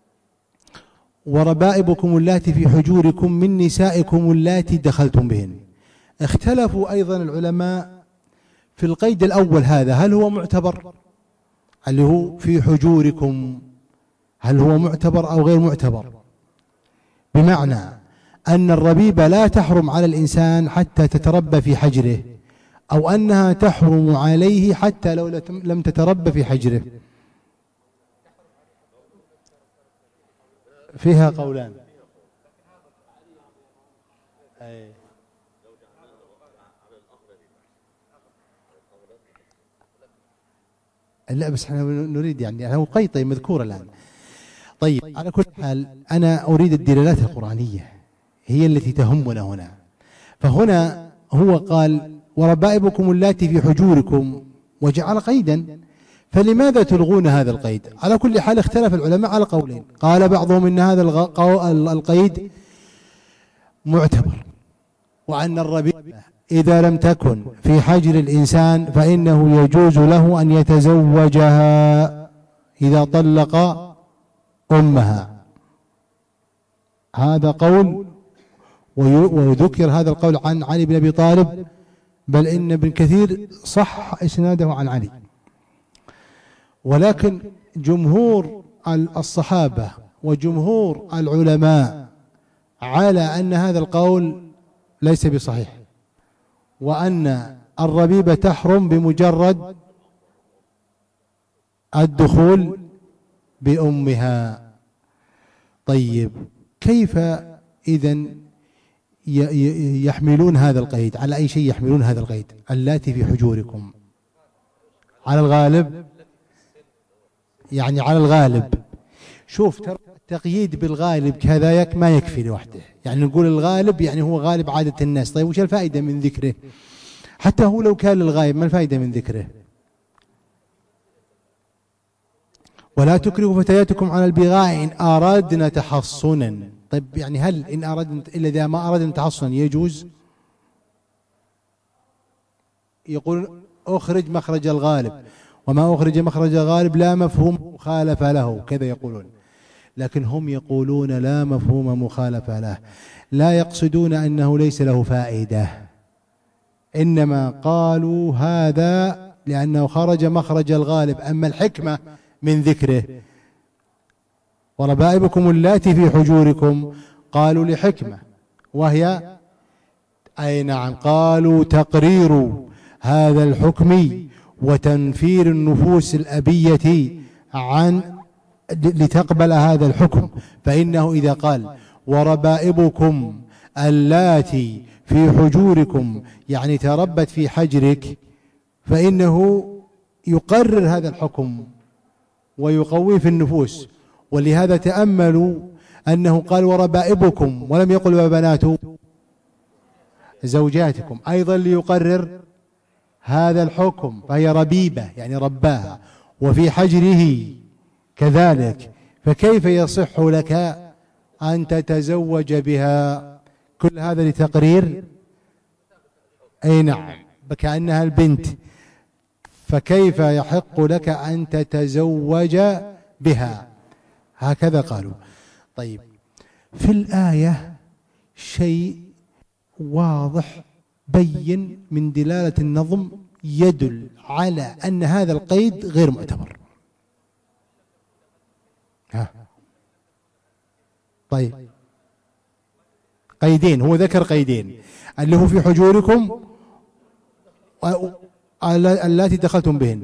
وربائبكم اللاتي في حجوركم من نسائكم اللاتي دخلتم بهن. اختلفوا أيضا العلماء في القيد الأول هذا، هل هو معتبر اللي هو في حجوركم، هل هو معتبر أو غير معتبر؟ بمعنى أن الربيبة لا تحرم على الإنسان حتى تتربى في حجره، أو أنها تحرم عليه حتى لو لم تتربى في حجره. فيها قولان. لا بس احنا نريد يعني هو قيطي مذكور الآن. طيب على كل حال أنا أريد الدلالات القرآنية هي التي تهمنا هنا. فهنا هو قال وربائبكم اللاتي في حجوركم وجعل قيدا، فلماذا تلغون هذا القيد؟ على كل حال اختلف العلماء على قولين. قال بعضهم إن هذا القيد معتبر، وأن الربيبة إذا لم تكن في حجر الإنسان فإنه يجوز له أن يتزوجها إذا طلق أمها. هذا قول، وذكر هذا القول عن علي بن أبي طالب، بل إن ابن كثير صح إسناده عن علي. ولكن جمهور الصحابة وجمهور العلماء على أن هذا القول ليس بصحيح، وأن الربيبة تحرم بمجرد الدخول بأمها. طيب كيف إذن يحملون هذا القيد؟ على أي شيء يحملون هذا القيد؟ اللاتي في حجوركم، على الغالب، يعني على الغالب. شوف ترى التقييد بالغالب كذاك ما يكفي لوحده، يعني نقول الغالب يعني هو غالب عادة الناس. طيب وش الفائدة من ذكره؟ حتى هو لو كان للغايب ما الفائدة من ذكره؟ ولا تكرهوا فتياتكم على البغاء إن أردنا تحصنا. طيب يعني هل إن أردنا إلا إذا ما أردنا تحصنا يجوز؟ يقول أخرج مخرج الغالب، وما أخرج مخرج الغالب لا مفهوم مخالفة له، كذا يقولون. لكن هم يقولون لا مفهوم مخالفة له، لا يقصدون أنه ليس له فائدة، إنما قالوا هذا لأنه خرج مخرج الغالب. أما الحكمة من ذكره وربائبكم اللاتي في حجوركم، قالوا لحكمة، وهي أي نعم، قالوا تقرير هذا الحكم وتنفير النفوس الأبية عن لتقبل هذا الحكم. فإنه إذا قال وربائبكم اللاتي في حجوركم يعني تربت في حجرك، فإنه يقرر هذا الحكم ويقويه في النفوس. ولهذا تأملوا أنه قال وربائبكم ولم يقل وبنات زوجاتكم، أيضا ليقرر هذا الحكم. فهي ربيبة يعني رباها، وفي حجره كذلك، فكيف يصح لك أن تتزوج بها؟ كل هذا لتقرير أي نعم كأنها البنت، فكيف يحق لك أن تتزوج بها؟ هكذا قالوا. طيب في الآية شيء واضح بين من دلالة النظم يدل على أن هذا القيد غير معتبر. طيب قيدين، هو ذكر قيدين اللي هو في حجوركم اللاتي دخلتم بهن.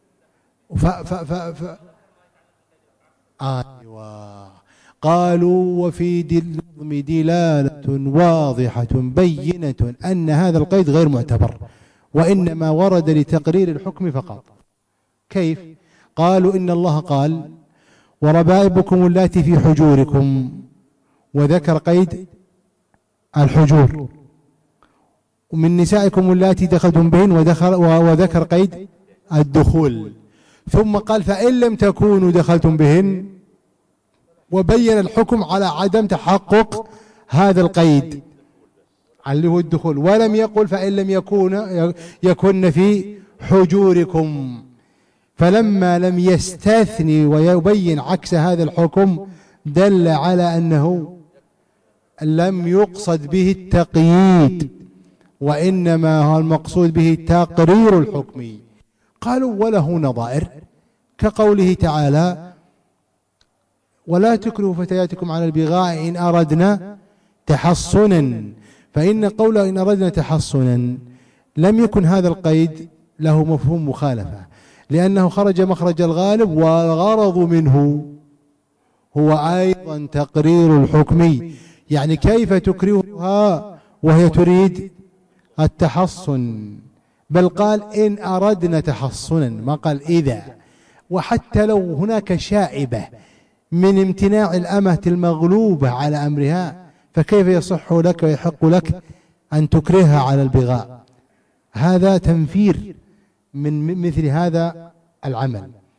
أيوة، قالوا وفي النظم دلالة واضحة بينة أن هذا القيد غير معتبر، وإنما ورد لتقرير الحكم فقط. كيف؟ قالوا إن الله قال وربائبكم اللاتي في حجوركم، وذكر قيد الحجور، ومن نسائكم اللاتي دخلتم بهن وذكر قيد الدخول، ثم قال فإن لم تكونوا دخلتم بهن، وبين الحكم على عدم تحقق هذا القيد اللي هو الدخول، ولم يقل فإن لم يكن في حجوركم. فلما لم يستثني ويبين عكس هذا الحكم دل على أنه لم يقصد به التقييد، وإنما هو المقصود به تقرير الحكم. قالوا وله نظائر كقوله تعالى ولا تكرهوا فتياتكم على البغاء إن أردنا تحصنا. فإن قوله إن أردنا تحصنا لم يكن هذا القيد له مفهوم مخالفة، لأنه خرج مخرج الغالب، والغرض منه هو أيضا تقرير الحكم. يعني كيف تكرهها وهي تريد التحصن؟ بل قال إن أردنا تحصنا، ما قال إذا. وحتى لو هناك شائبة من امتناع الأمة المغلوبة على أمرها، فكيف يصح لك ويحق لك أن تكرهها على البغاء؟ هذا تنفير من مثل هذا العمل.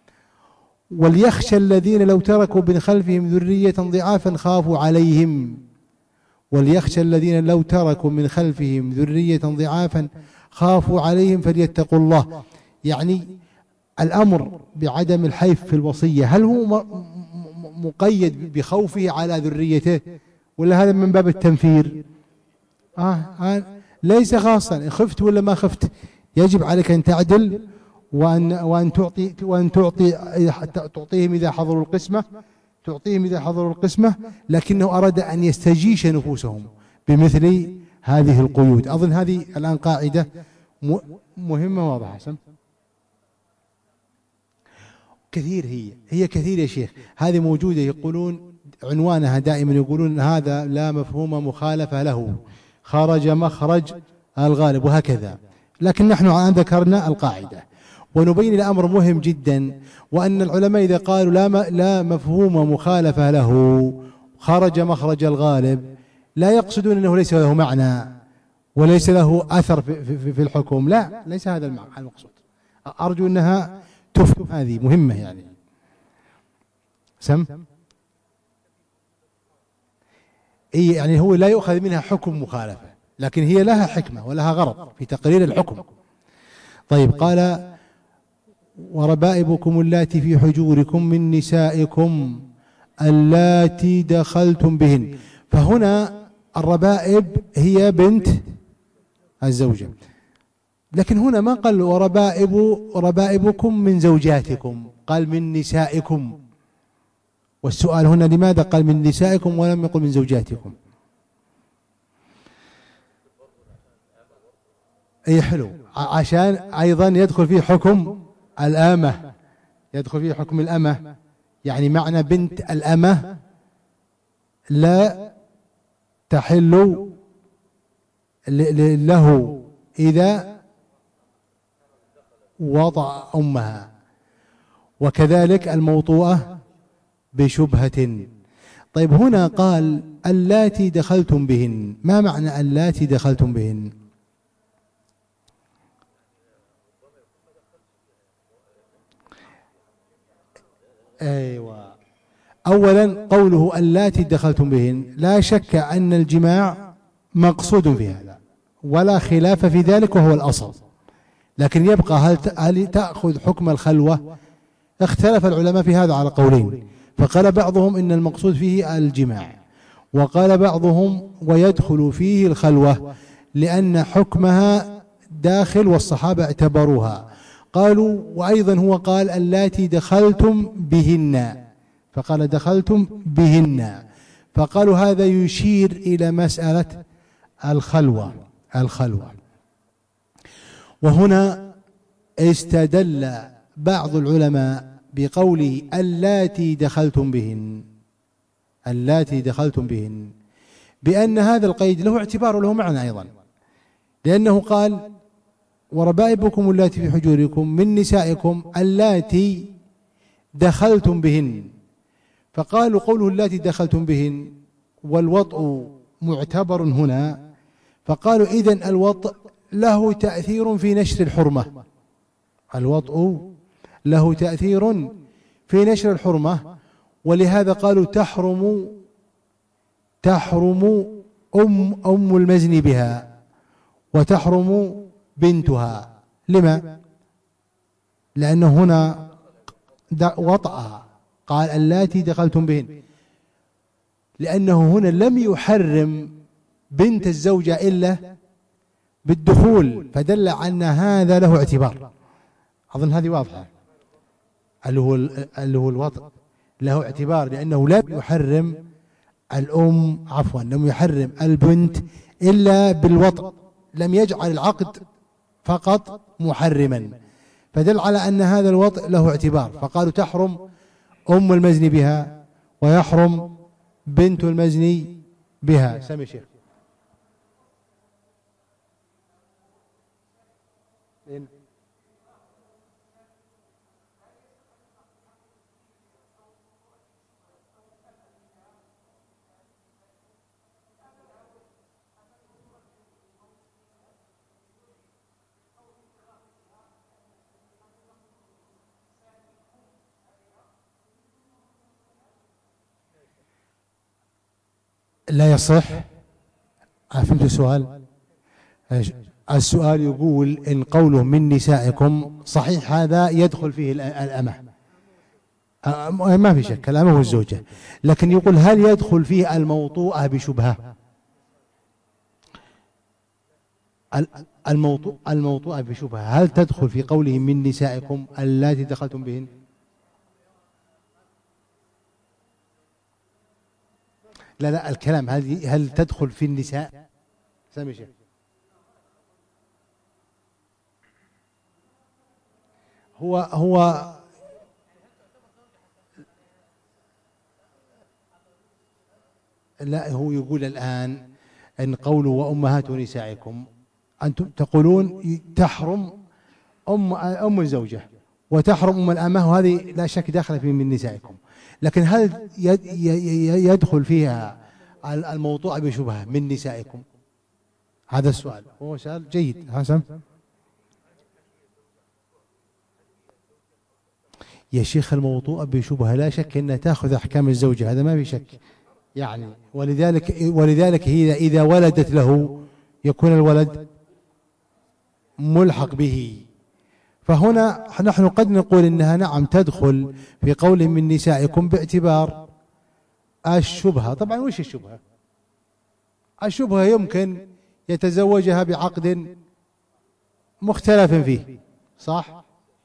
وليخشى الذين لو تركوا من خلفهم ذرية ضعافا خافوا عليهم. وليخشى الذين لو تركوا من خلفهم ذرية ضعافا خافوا عليهم فليتقوا الله. يعني الأمر بعدم الحيف في الوصية هل هو مقيد بخوفه على ذريته ولا هذا من باب التنفير؟ ليس خاصا إن خفت ولا ما خفت، يجب عليك أن تعدل وأن تعطيهم إذا حضروا القسمة، تعطيهم إذا حضروا القسمة، لكنه أراد أن يستجيش نفوسهم بمثل هذه القيود. أظن هذه الآن قاعدة مهمة واضحة. حسن كثير، هي كثير يا شيخ، هذه موجودة، يقولون عنوانها دائما يقولون هذا لا مفهوم مخالفة له، خرج مخرج الغالب وهكذا، لكن نحن الآن ذكرنا القاعدة ونبين الأمر مهم جدا، وأن العلماء إذا قالوا لا مفهوم مخالفة له خرج مخرج الغالب لا يقصدون أنه ليس له معنى وليس له أثر في الحكم، لا، ليس هذا المقصود. أرجو أنها تفهم، هذه مهمة يعني. يعني هو لا يؤخذ منها حكم مخالفة، لكن هي لها حكمة ولها غرض في تقرير الحكم. طيب، قال وربائبكم اللاتي في حجوركم من نسائكم اللاتي دخلتم بهن. فهنا الربائب هي بنت الزوجة، لكن هنا ما قال وربائبكم من زوجاتكم، قال من نسائكم. والسؤال هنا لماذا قال من نسائكم ولم يقل من زوجاتكم؟ اي حلو، عشان ايضا يدخل فيه حكم الامه، يدخل فيه حكم الامه، يعني معنى بنت الامه لا تحل له اذا وطأ امها، وكذلك الموطوءه بشبهه. طيب، هنا قال اللاتي دخلتم بهن، ما معنى اللاتي دخلتم بهن؟ أيوة، أولا قوله اللاتي دخلتم بهن لا شك أن الجماع مقصود في هذا ولا خلاف في ذلك وهو الأصل، لكن يبقى هل تأخذ حكم الخلوة؟ اختلف العلماء في هذا على قولين، فقال بعضهم إن المقصود فيه الجماع، وقال بعضهم ويدخل فيه الخلوة لأن حكمها داخل والصحابة اعتبروها. قالوا وأيضا هو قال اللاتي دخلتم بهن، فقال دخلتم بهن، فقالوا هذا يشير إلى مسألة الخلوة. وهنا استدل بعض العلماء بقوله اللاتي دخلتم بهن، اللاتي دخلتم بهن، بأن هذا القيد له اعتبار وله معنى أيضا، لأنه قال وربائبكم اللاتي في حجوركم من نسائكم اللاتي دخلتم بهن، فقالوا قوله اللاتي دخلتم بهن والوطء معتبر هنا، فقالوا إذن الوطء له تأثير في نشر الحرمة، الوطء له تأثير في نشر الحرمة، ولهذا قالوا تحرم أم المزني بها وتحرم بنتها. لما؟ لأنه هنا وطأها، قال اللاتي دخلتم بهن، لأنه هنا لم يحرم بنت الزوجة إلا بالدخول، فدل على أن هذا له اعتبار. أظن هذه واضحة، اللي هو الوطء له اعتبار، لأنه لم يحرم لم يحرم البنت إلا بالوطء، لم يجعل العقد فقط محرما، فدل على أن هذا الوطء له اعتبار، فقالوا تحرم أم المزني بها ويحرم بنت المزني بها. سمي شيخ. لا يصح. فهمت السؤال؟ السؤال يقول إن قوله من نسائكم صحيح، هذا يدخل فيه الأمة، ما في شك، الأمة والزوجة، لكن يقول هل يدخل فيه الموطوءة بشبهة؟ الموطوءة بشبهة هل تدخل في قوله من نسائكم اللاتي دخلتم بهن؟ لا الكلام هل تدخل في النساء؟ سامي شيخ، هو لا، هو يقول الآن إن قوله وأمهات نسائكم، أنتم تقولون تحرم أم الزوجة وتحرم أم الأمة، وهذه لا شك داخلة في من نسائكم، لكن هل يدخل فيها الموضوع بشبهة من نسائكم؟ هذا السؤال، هو سؤال جيد حسن. يا شيخ الموضوع بشبهة لا شك أنها تأخذ أحكام الزوجة، هذا ما في شك يعني، ولذلك هي إذا ولدت له يكون الولد ملحق به. فهنا نحن قد نقول إنها نعم تدخل في قول من نسائكم باعتبار الشبهة. طبعا وش الشبهة؟ الشبهة يمكن يتزوجها بعقد مختلف فيه، صح؟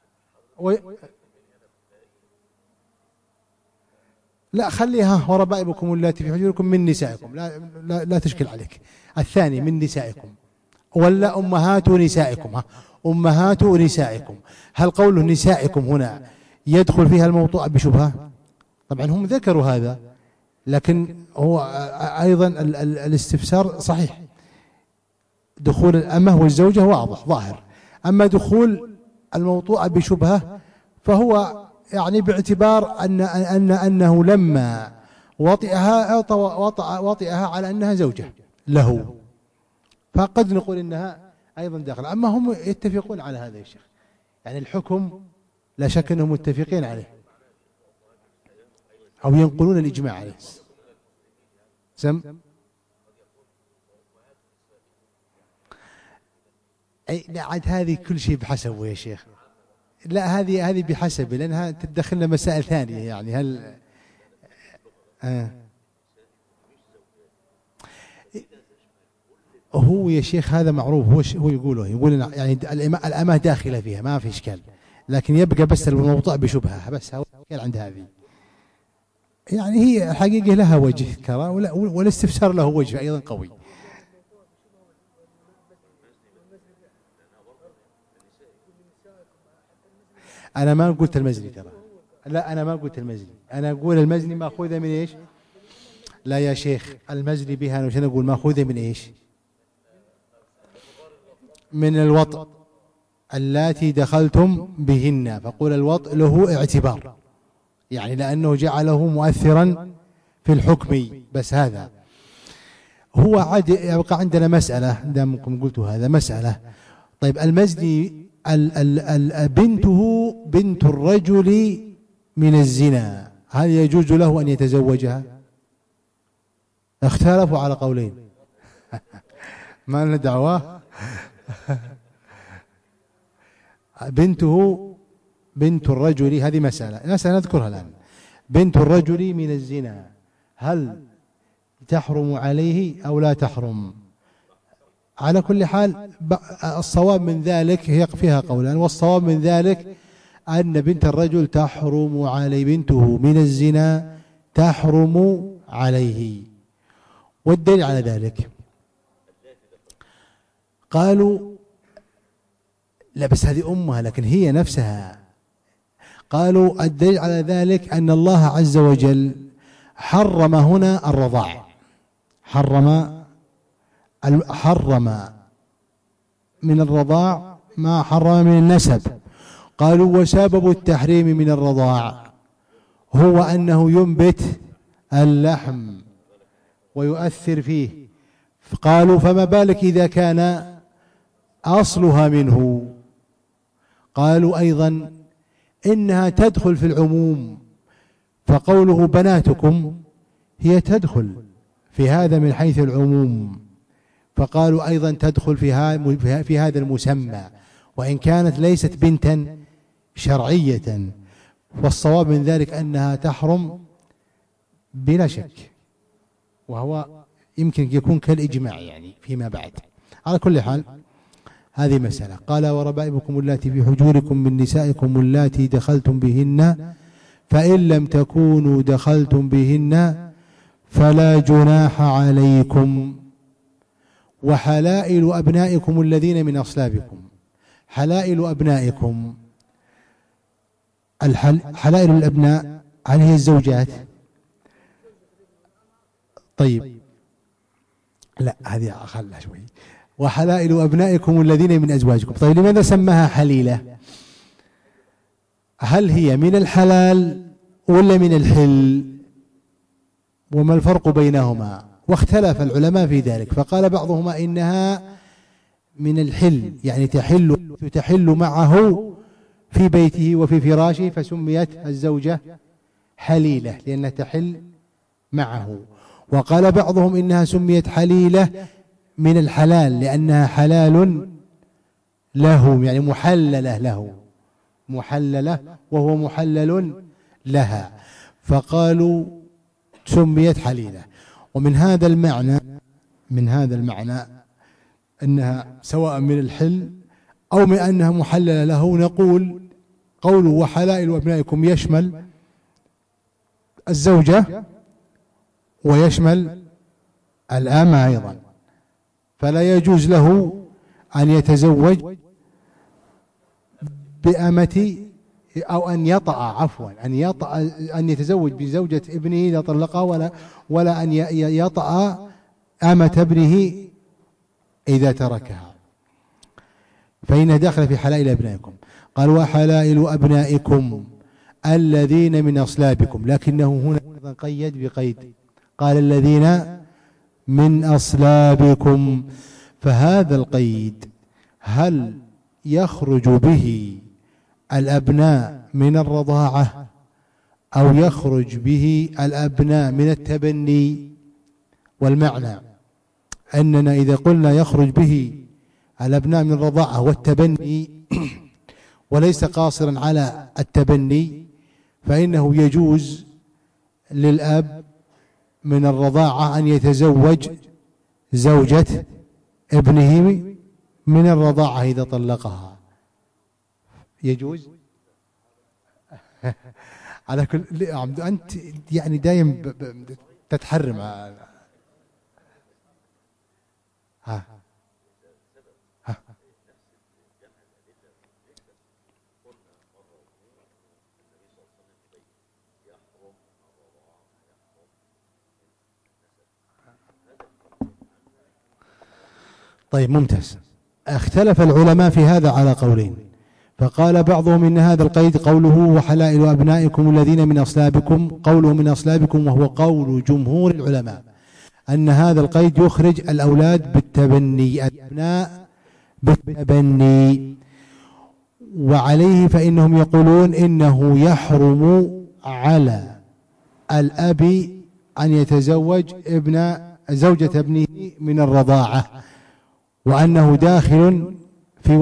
لا خليها وربائبكم اللاتي في حجوركم من نسائكم، لا تشكل عليك. الثاني من نسائكم ولا أمهات نسائكم؟ أمهات نسائكم، هل قوله نسائكم هنا يدخل فيها الموضوع بشبهة؟ طبعا هم ذكروا هذا، لكن هو أيضا الاستفسار صحيح، دخول الأمة والزوجة واضح ظاهر، أما دخول الموضوع بشبهة فهو يعني باعتبار أنه لما وطئها على أنها زوجة له، فقد نقول إنها أيضا داخل. أما هم يتفقون على هذا يا شيخ، يعني الحكم لا شك أنهم متفقين عليه أو ينقلون الإجماع عليه. أي لا، عاد هذه كل شيء بحسبه يا شيخ، لا هذه بحسب، لأنها تدخلنا مسائل ثانية يعني. هل هو يا شيخ هذا معروف، هو يقول يعني الأمة داخلة فيها ما في إشكال، لكن يبقى بس الموضوع بشبهة، بس هو عند هذه يعني هي الحقيقة لها وجه كرا، والاستفسار له وجه أيضا قوي. أنا ما قلت المزني ترى، لا أنا ما قلت المزني، أنا أقول المزني مأخوذة من إيش؟ لا يا شيخ المزني بها وش نقول مأخوذة من إيش؟ من الوطء اللاتي دخلتم بهن، فقول الوطء له اعتبار يعني لأنه جعله مؤثرا في الحكم. بس هذا هو عاد يبقى عندنا مسألة دامكم قلتوا هذا مسألة. طيب المزني بنته بنت الرجل من الزنا، هل يجوز له أن يتزوجها؟ اختلفوا على قولين ما لنا دعوة. بنته بنت الرجل هذه مسألة نذكرها الآن. بنت الرجل من الزنا هل تحرم عليه أو لا تحرم؟ على كل حال الصواب من ذلك هي فيها قولان، والصواب من ذلك أن بنت الرجل تحرم عليه، بنته من الزنا تحرم عليه. والدليل على ذلك قالوا لا بس هذه أمها لكن هي نفسها، قالوا الدليل على ذلك أن الله عز وجل حرم هنا الرضاع، حرم من الرضاع ما حرم من النسب. قالوا وسبب التحريم من الرضاع هو أنه ينبت اللحم ويؤثر فيه، قالوا فما بالك إذا كان أصلها منه. قالوا أيضا إنها تدخل في العموم، فقوله بناتكم هي تدخل في هذا من حيث العموم، فقالوا أيضا تدخل في هذا المسمى وإن كانت ليست بنتا شرعية، والصواب من ذلك أنها تحرم بلا شك، وهو يمكن يكون كالإجماع يعني فيما بعد. على كل حال هذه مسألة. قال وربائبكم اللاتي في حجوركم من نسائكم اللاتي دخلتم بهن فإن لم تكونوا دخلتم بهن فلا جناح عليكم وحلائل أبنائكم الذين من أصلابكم. حلائل أبنائكم، حلائل الأبناء هل هي الزوجات؟ طيب لا هذه أخلها شوي. وحلائل أبنائكم الذين من أزواجكم. طيب لماذا سماها حليلة؟ هل هي من الحلال ولا من الحل؟ وما الفرق بينهما؟ واختلف العلماء في ذلك، فقال بعضهما إنها من الحل، يعني تحل معه في بيته وفي فراشه، فسميت الزوجة حليلة لأنها تحل معه. وقال بعضهم إنها سميت حليلة من الحلال لأنها حلال له، يعني محللة له، محللة وهو محلل لها، فقالوا سميت حليلة. ومن هذا المعنى أنها سواء من الحل أو من أنها محللة له، نقول قوله وحلائل أبنائكم يشمل الزوجة ويشمل الأمة أيضا، فلا يجوز له أن يتزوج بأمة أو أن يتزوج بزوجة ابنه إذا طلقها، ولا أن يطأ أمة ابنه إذا تركها، فإنها داخل في حلائل أبنائكم. قال وحلائل أبنائكم الذين من أصلابكم، لكنه هنا قيد بقيد، قال الذين من أصلابكم، فهذا القيد هل يخرج به الأبناء من الرضاعة أو يخرج به الأبناء من التبني؟ والمعنى أننا إذا قلنا يخرج به الأبناء من الرضاعة والتبني وليس قاصرا على التبني، فإنه يجوز للأب من الرضاعة أن يتزوج زوجة ابنه من الرضاعة إذا طلقها، يجوز. على كل أنت يعني دايم تتحرم. ها طيب ممتاز. اختلف العلماء في هذا على قولين، فقال بعضهم إن هذا القيد قوله وحلائل أبنائكم الذين من أصلابكم، قوله من أصلابكم وهو قول جمهور العلماء أن هذا القيد يخرج الأولاد بالتبني، الأبناء بالتبني، وعليه فإنهم يقولون إنه يحرم على الأب أن يتزوج زوجة ابنه من الرضاعة، وأنه داخل في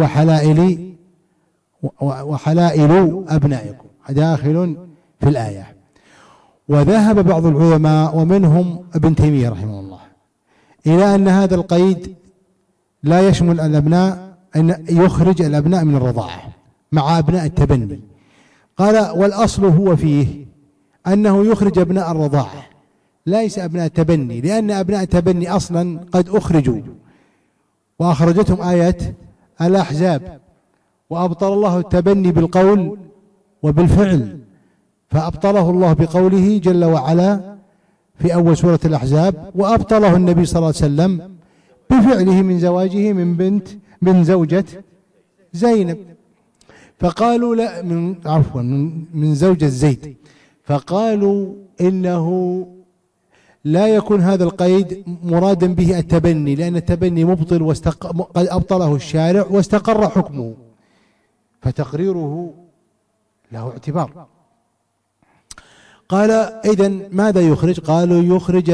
وحلائل أبنائكم، داخل في الآية. وذهب بعض العلماء ومنهم ابن تيمية رحمه الله إلى أن هذا القيد لا يشمل الأبناء، أن يخرج الأبناء من الرضاعة مع أبناء التبني. قال والأصل هو فيه أنه يخرج أبناء الرضاعة ليس أبناء التبني، لأن أبناء التبني أصلا قد أخرجوا وأخرجتهم آية الأحزاب، وأبطل الله التبني بالقول وبالفعل، فأبطله الله بقوله جل وعلا في أول سورة الأحزاب، وأبطله النبي صلى الله عليه وسلم بفعله من زواجه من زوجة زينب، فقالوا لا من زوجة زيد، فقالوا إنه لا يكون هذا القيد مرادا به التبني، لأن التبني مبطل قد أبطله الشارع واستقر حكمه، فتقريره له اعتبار. قال إذن ماذا يخرج؟ قالوا يخرج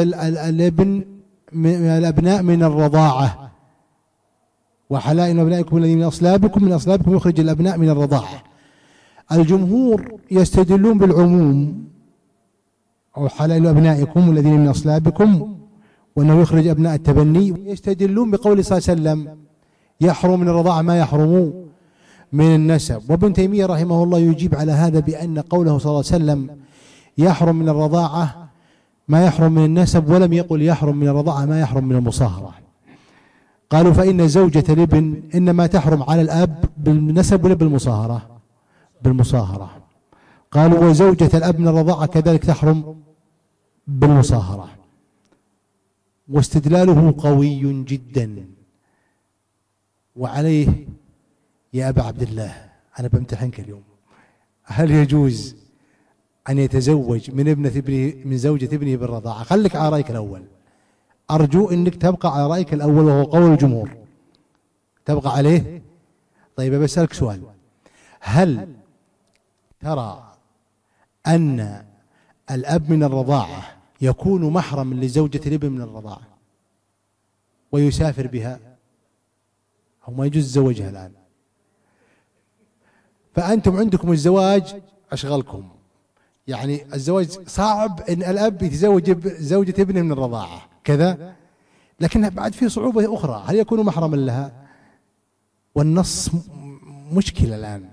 الأبناء من الرضاعة، وحلائل أبنائكم الذين من أصلابكم يخرج الأبناء من الرضاعة. الجمهور يستدلون بالعموم، أو حلائل أبنائكم الذين من أصلابكم، وأنه يخرج أبناء التبني، ويستدلون بقول صلى الله عليه وسلم يحرم من الرضاعة ما يحرم من النسب. وابن تيمية رحمه الله يجيب على هذا بأن قوله صلى الله عليه وسلم يحرم من الرضاعة ما يحرم من النسب، ولم يقل يحرم من الرضاعة ما يحرم من المصاهرة. قالوا فإن زوجة الابن إنما تحرم على الأب بالنسب ولا بالمصاهرة؟ بالمصاهرة. قالوا وزوجة الأب من الرضاعة كذلك تحرم بالمصاهرة. واستدلاله قوي جدا. وعليه يا أبا عبد الله أنا بامتحنك اليوم، هل يجوز أن يتزوج من زوجة ابنه بالرضاعة؟ خليك على رأيك الأول، أرجو أنك تبقى على رأيك الأول وهو قول الجمهور، تبقى عليه. طيب بسألك سؤال، هل ترى أن الأب من الرضاعة يكون محرم لزوجة الابن من الرضاعة ويسافر بها، أو ما يجوز زوجها الآن؟ فأنتم عندكم الزواج أشغلكم، يعني الزواج صعب إن الأب يتزوج زوجة ابنه من الرضاعة كذا، لكن بعد في صعوبة أخرى، هل يكون محرما لها؟ والنص مشكلة الآن.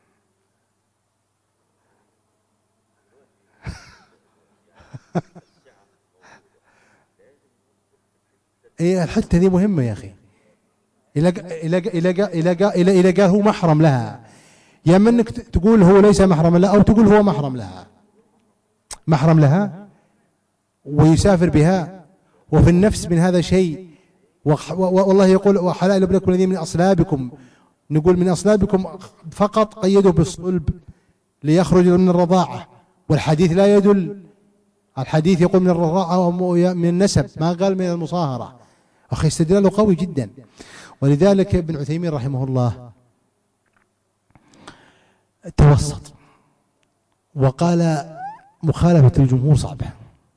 إيه الحتة دي مهمة يا أخي. إلى قال هو محرم لها، يا من انك تقول هو ليس محرم لها، او تقول هو محرم لها، محرم لها ويسافر بها. وفي النفس من هذا شيء، والله يقول وحلائل ابنائكم الذين من اصلابكم، نقول من اصلابكم فقط قيدوا بالصلب ليخرج من الرضاعة، والحديث لا يدل، الحديث يقول من الرضاعة من النسب، ما قال من المصاهرة. أخي استدلاله قوي جدا. ولذلك ابن عثيمين رحمه الله توسط وقال مخالفة الجمهور صعبة،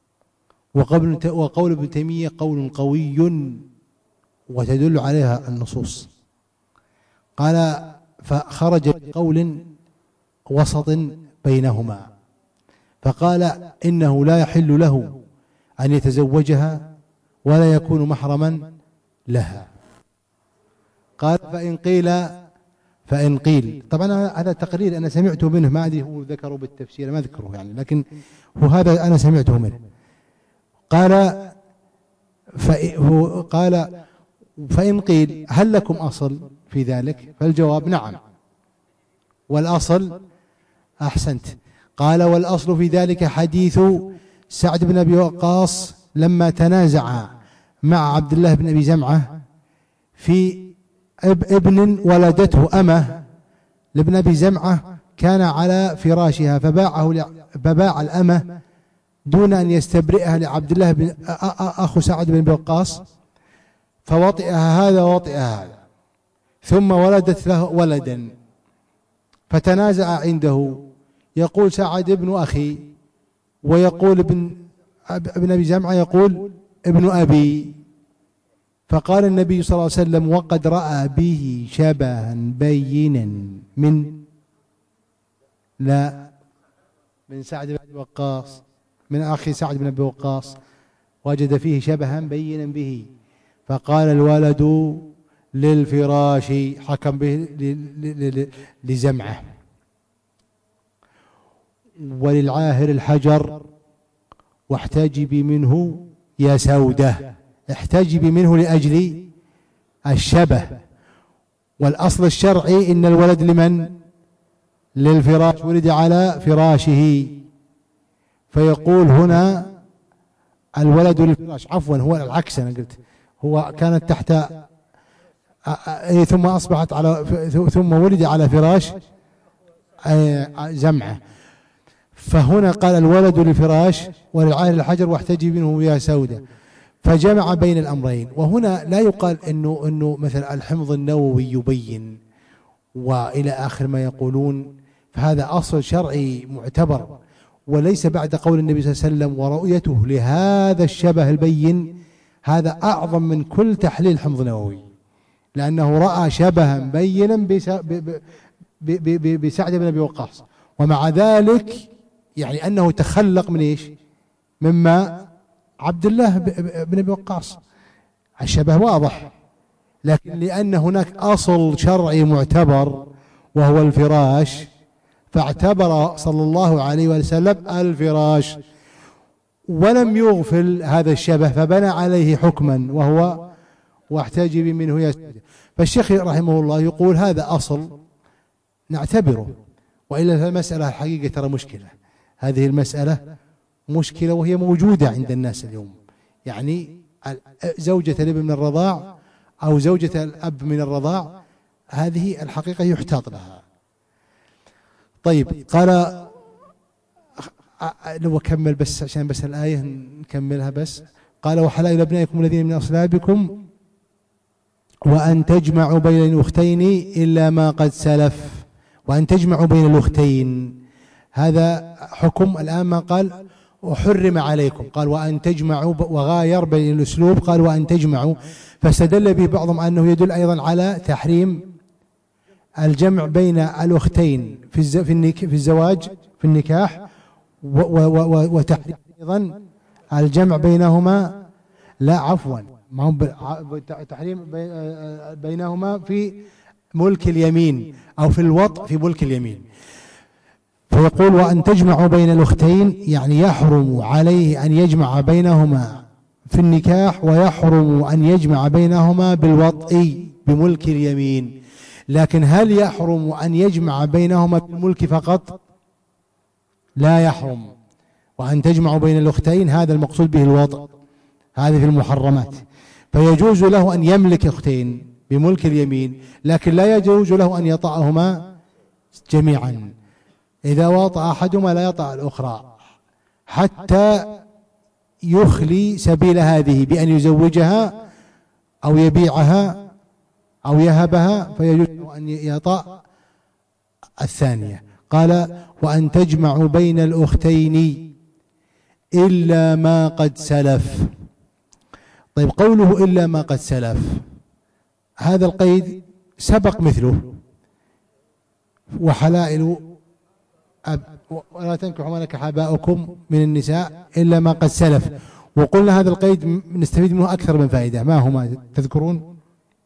وقول ابن تيمية قول قوي وتدل عليها النصوص. قال فخرج بقول وسط بينهما، فقال إنه لا يحل له أن يتزوجها ولا يكون محرما لها. قال فإن قيل طبعا هذا تقرير أنا سمعته منه، ما أدري هو ذكره بالتفسير ما ذكره يعني، لكن هو هذا أنا سمعته منه. قال فإن قيل هل لكم أصل في ذلك؟ فالجواب نعم، والأصل أحسنت. قال والأصل في ذلك حديث سعد بن أبي وقاص لما تنازع مع عبد الله بن أبي زمعة في ابن ولدته أمه لابن أبي زمعة كان على فراشها، فباع الأمة دون أن يستبرئها لعبد الله بن أخو سعد بن أبي وقاص، فوطئها هذا ووطئها هذا، ثم ولدت له ولدا، فتنازع عنده، يقول سعد ابن أخي، ويقول ابن أبي زمعة يقول ابن أبي. فقال النبي صلى الله عليه وسلم وقد رأى به شبها بينا من سعد بن أبي وقاص، من أخي سعد بن أبي وقاص، وجد فيه شبها بينا به، فقال الولد للفراش، حكم به لزمعه. وللعاهر الحجر واحتجبي منه يا سودة، احتجبي منه لأجل الشبه. والأصل الشرعي إن الولد لمن؟ للفراش، ولد على فراشه، فيقول هنا الولد للفراش، عفوا هو العكس، أنا قلت هو كانت تحت ثم أصبحت على ثم ولد على فراش زمعة، فهنا قال الولد للفراش وللعاهر الحجر واحتجب منه يا سودة، فجمع بين الأمرين. وهنا لا يقال إنه مثلا الحمض النووي يبين وإلى آخر ما يقولون، فهذا أصل شرعي معتبر، وليس بعد قول النبي صلى الله عليه وسلم ورؤيته لهذا الشبه البين هذا أعظم من كل تحليل حمض نووي، لأنه رأى شبها بينا بسعد بن أبي وقاص، ومع ذلك يعني أنه تخلق من إيش؟ مما عبد الله بن أبي وقاص، الشبه واضح، لكن لأن هناك أصل شرعي معتبر وهو الفراش، فاعتبر صلى الله عليه وسلم الفراش ولم يغفل هذا الشبه، فبنى عليه حكما وهو واحتجب منه يستجب. فالشيخ رحمه الله يقول هذا أصل نعتبره، وإلا المسألة الحقيقة ترى مشكلة، هذه المسألة مشكلة وهي موجودة عند الناس اليوم، يعني زوجة الابن من الرضاع أو زوجة الأب من الرضاع هذه الحقيقة يحتاط لها. طيب قال لو أكمل بس عشان بس الآية نكملها بس. قال وحلائل أبنائكم الذين من أصلابكم وأن تجمعوا بين الأختين إلا ما قد سلف، وأن تجمعوا بين الأختين هذا حكم. الآن ما قال وحرم عليكم، قال وأن تجمعوا، وغاير بين الأسلوب قال وأن تجمعوا، فاستدل به بعضهم أنه يدل أيضا على تحريم الجمع بين الأختين في الزواج في النكاح، وتحريم أيضا الجمع بينهما، لا عفوا ما هو تحريم بينهما في ملك اليمين أو في الوطء في ملك اليمين. فيقول وأن تجمعوا بين الأختين يعني يحرم عليه أن يجمع بينهما في النكاح، ويحرم أن يجمع بينهما بالوطء بملك اليمين. لكن هل يحرم أن يجمع بينهما بالملك فقط؟ لا يحرم. وأن تجمعوا بين الأختين هذا المقصود به الوطء، هذه في المحرمات. فيجوز له أن يملك أختين بملك اليمين، لكن لا يجوز له أن يطأهما جميعا. إذا وطأ أحدهما لا يطأ الأخرى حتى يخلي سبيل هذه بأن يزوجها أو يبيعها أو يهبها، فيجوز أن يطأ الثانية. قال وأن تجمعوا بين الأختين إلا ما قد سلف. طيب قوله إلا ما قد سلف هذا القيد سبق مثله، وحلائل ولا تنكحوا ما نكح آباؤكم من النساء إلا ما قد سلف. وقلنا هذا القيد نستفيد منه أكثر من فائدة، ما هما تذكرون؟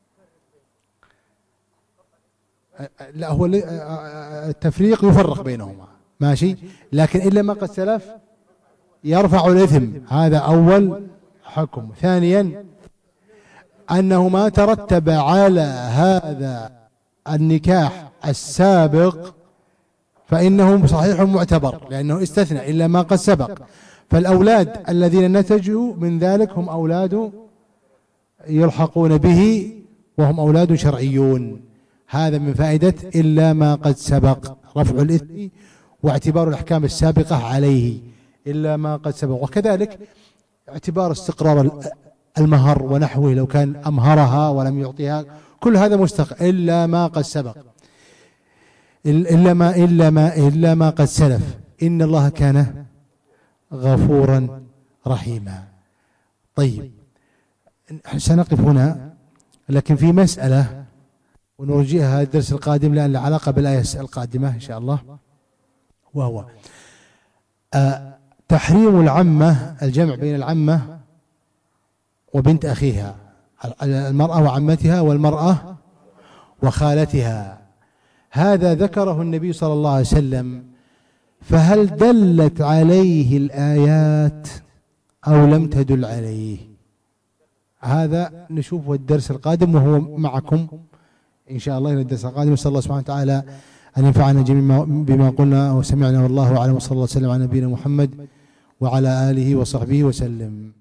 لا هو التفريق يفرق بينهما ماشي، لكن إلا ما قد سلف يرفع الإثم، هذا أول حكم. ثانيا أنه ما ترتب على هذا النكاح السابق فإنه صحيح معتبر، لأنه استثنى إلا ما قد سبق. فالأولاد الذين نتجوا من ذلك هم أولاد يلحقون به وهم أولاد شرعيون. هذا من فائدة إلا ما قد سبق، رفع الإثم واعتبار الأحكام السابقة عليه إلا ما قد سبق. وكذلك اعتبار استقرار المهر ونحوه لو كان أمهرها ولم يعطيها، كل هذا مستقر إلا ما قد سبق، إلا ما قد سلف. إن الله كان غفورا رحيما. طيب سنقف هنا، لكن في مسألة ونرجئها الدرس القادم لأن العلاقة بالآية القادمة إن شاء الله، وهو تحريم العمة، الجمع بين العمة وبنت أخيها، المرأة وعمتها والمرأة وخالتها. هذا ذكره النبي صلى الله عليه وسلم، فهل دلت عليه الآيات أو لم تدل عليه؟ هذا نشوفه الدرس القادم وهو معكم إن شاء الله إلى الدرس القادم. نسأل الله سبحانه وتعالى أن ينفعنا جميعا بما قلنا وسمعنا، والله أعلم، وصلى الله وسلم على نبينا محمد وعلى آله وصحبه وسلم.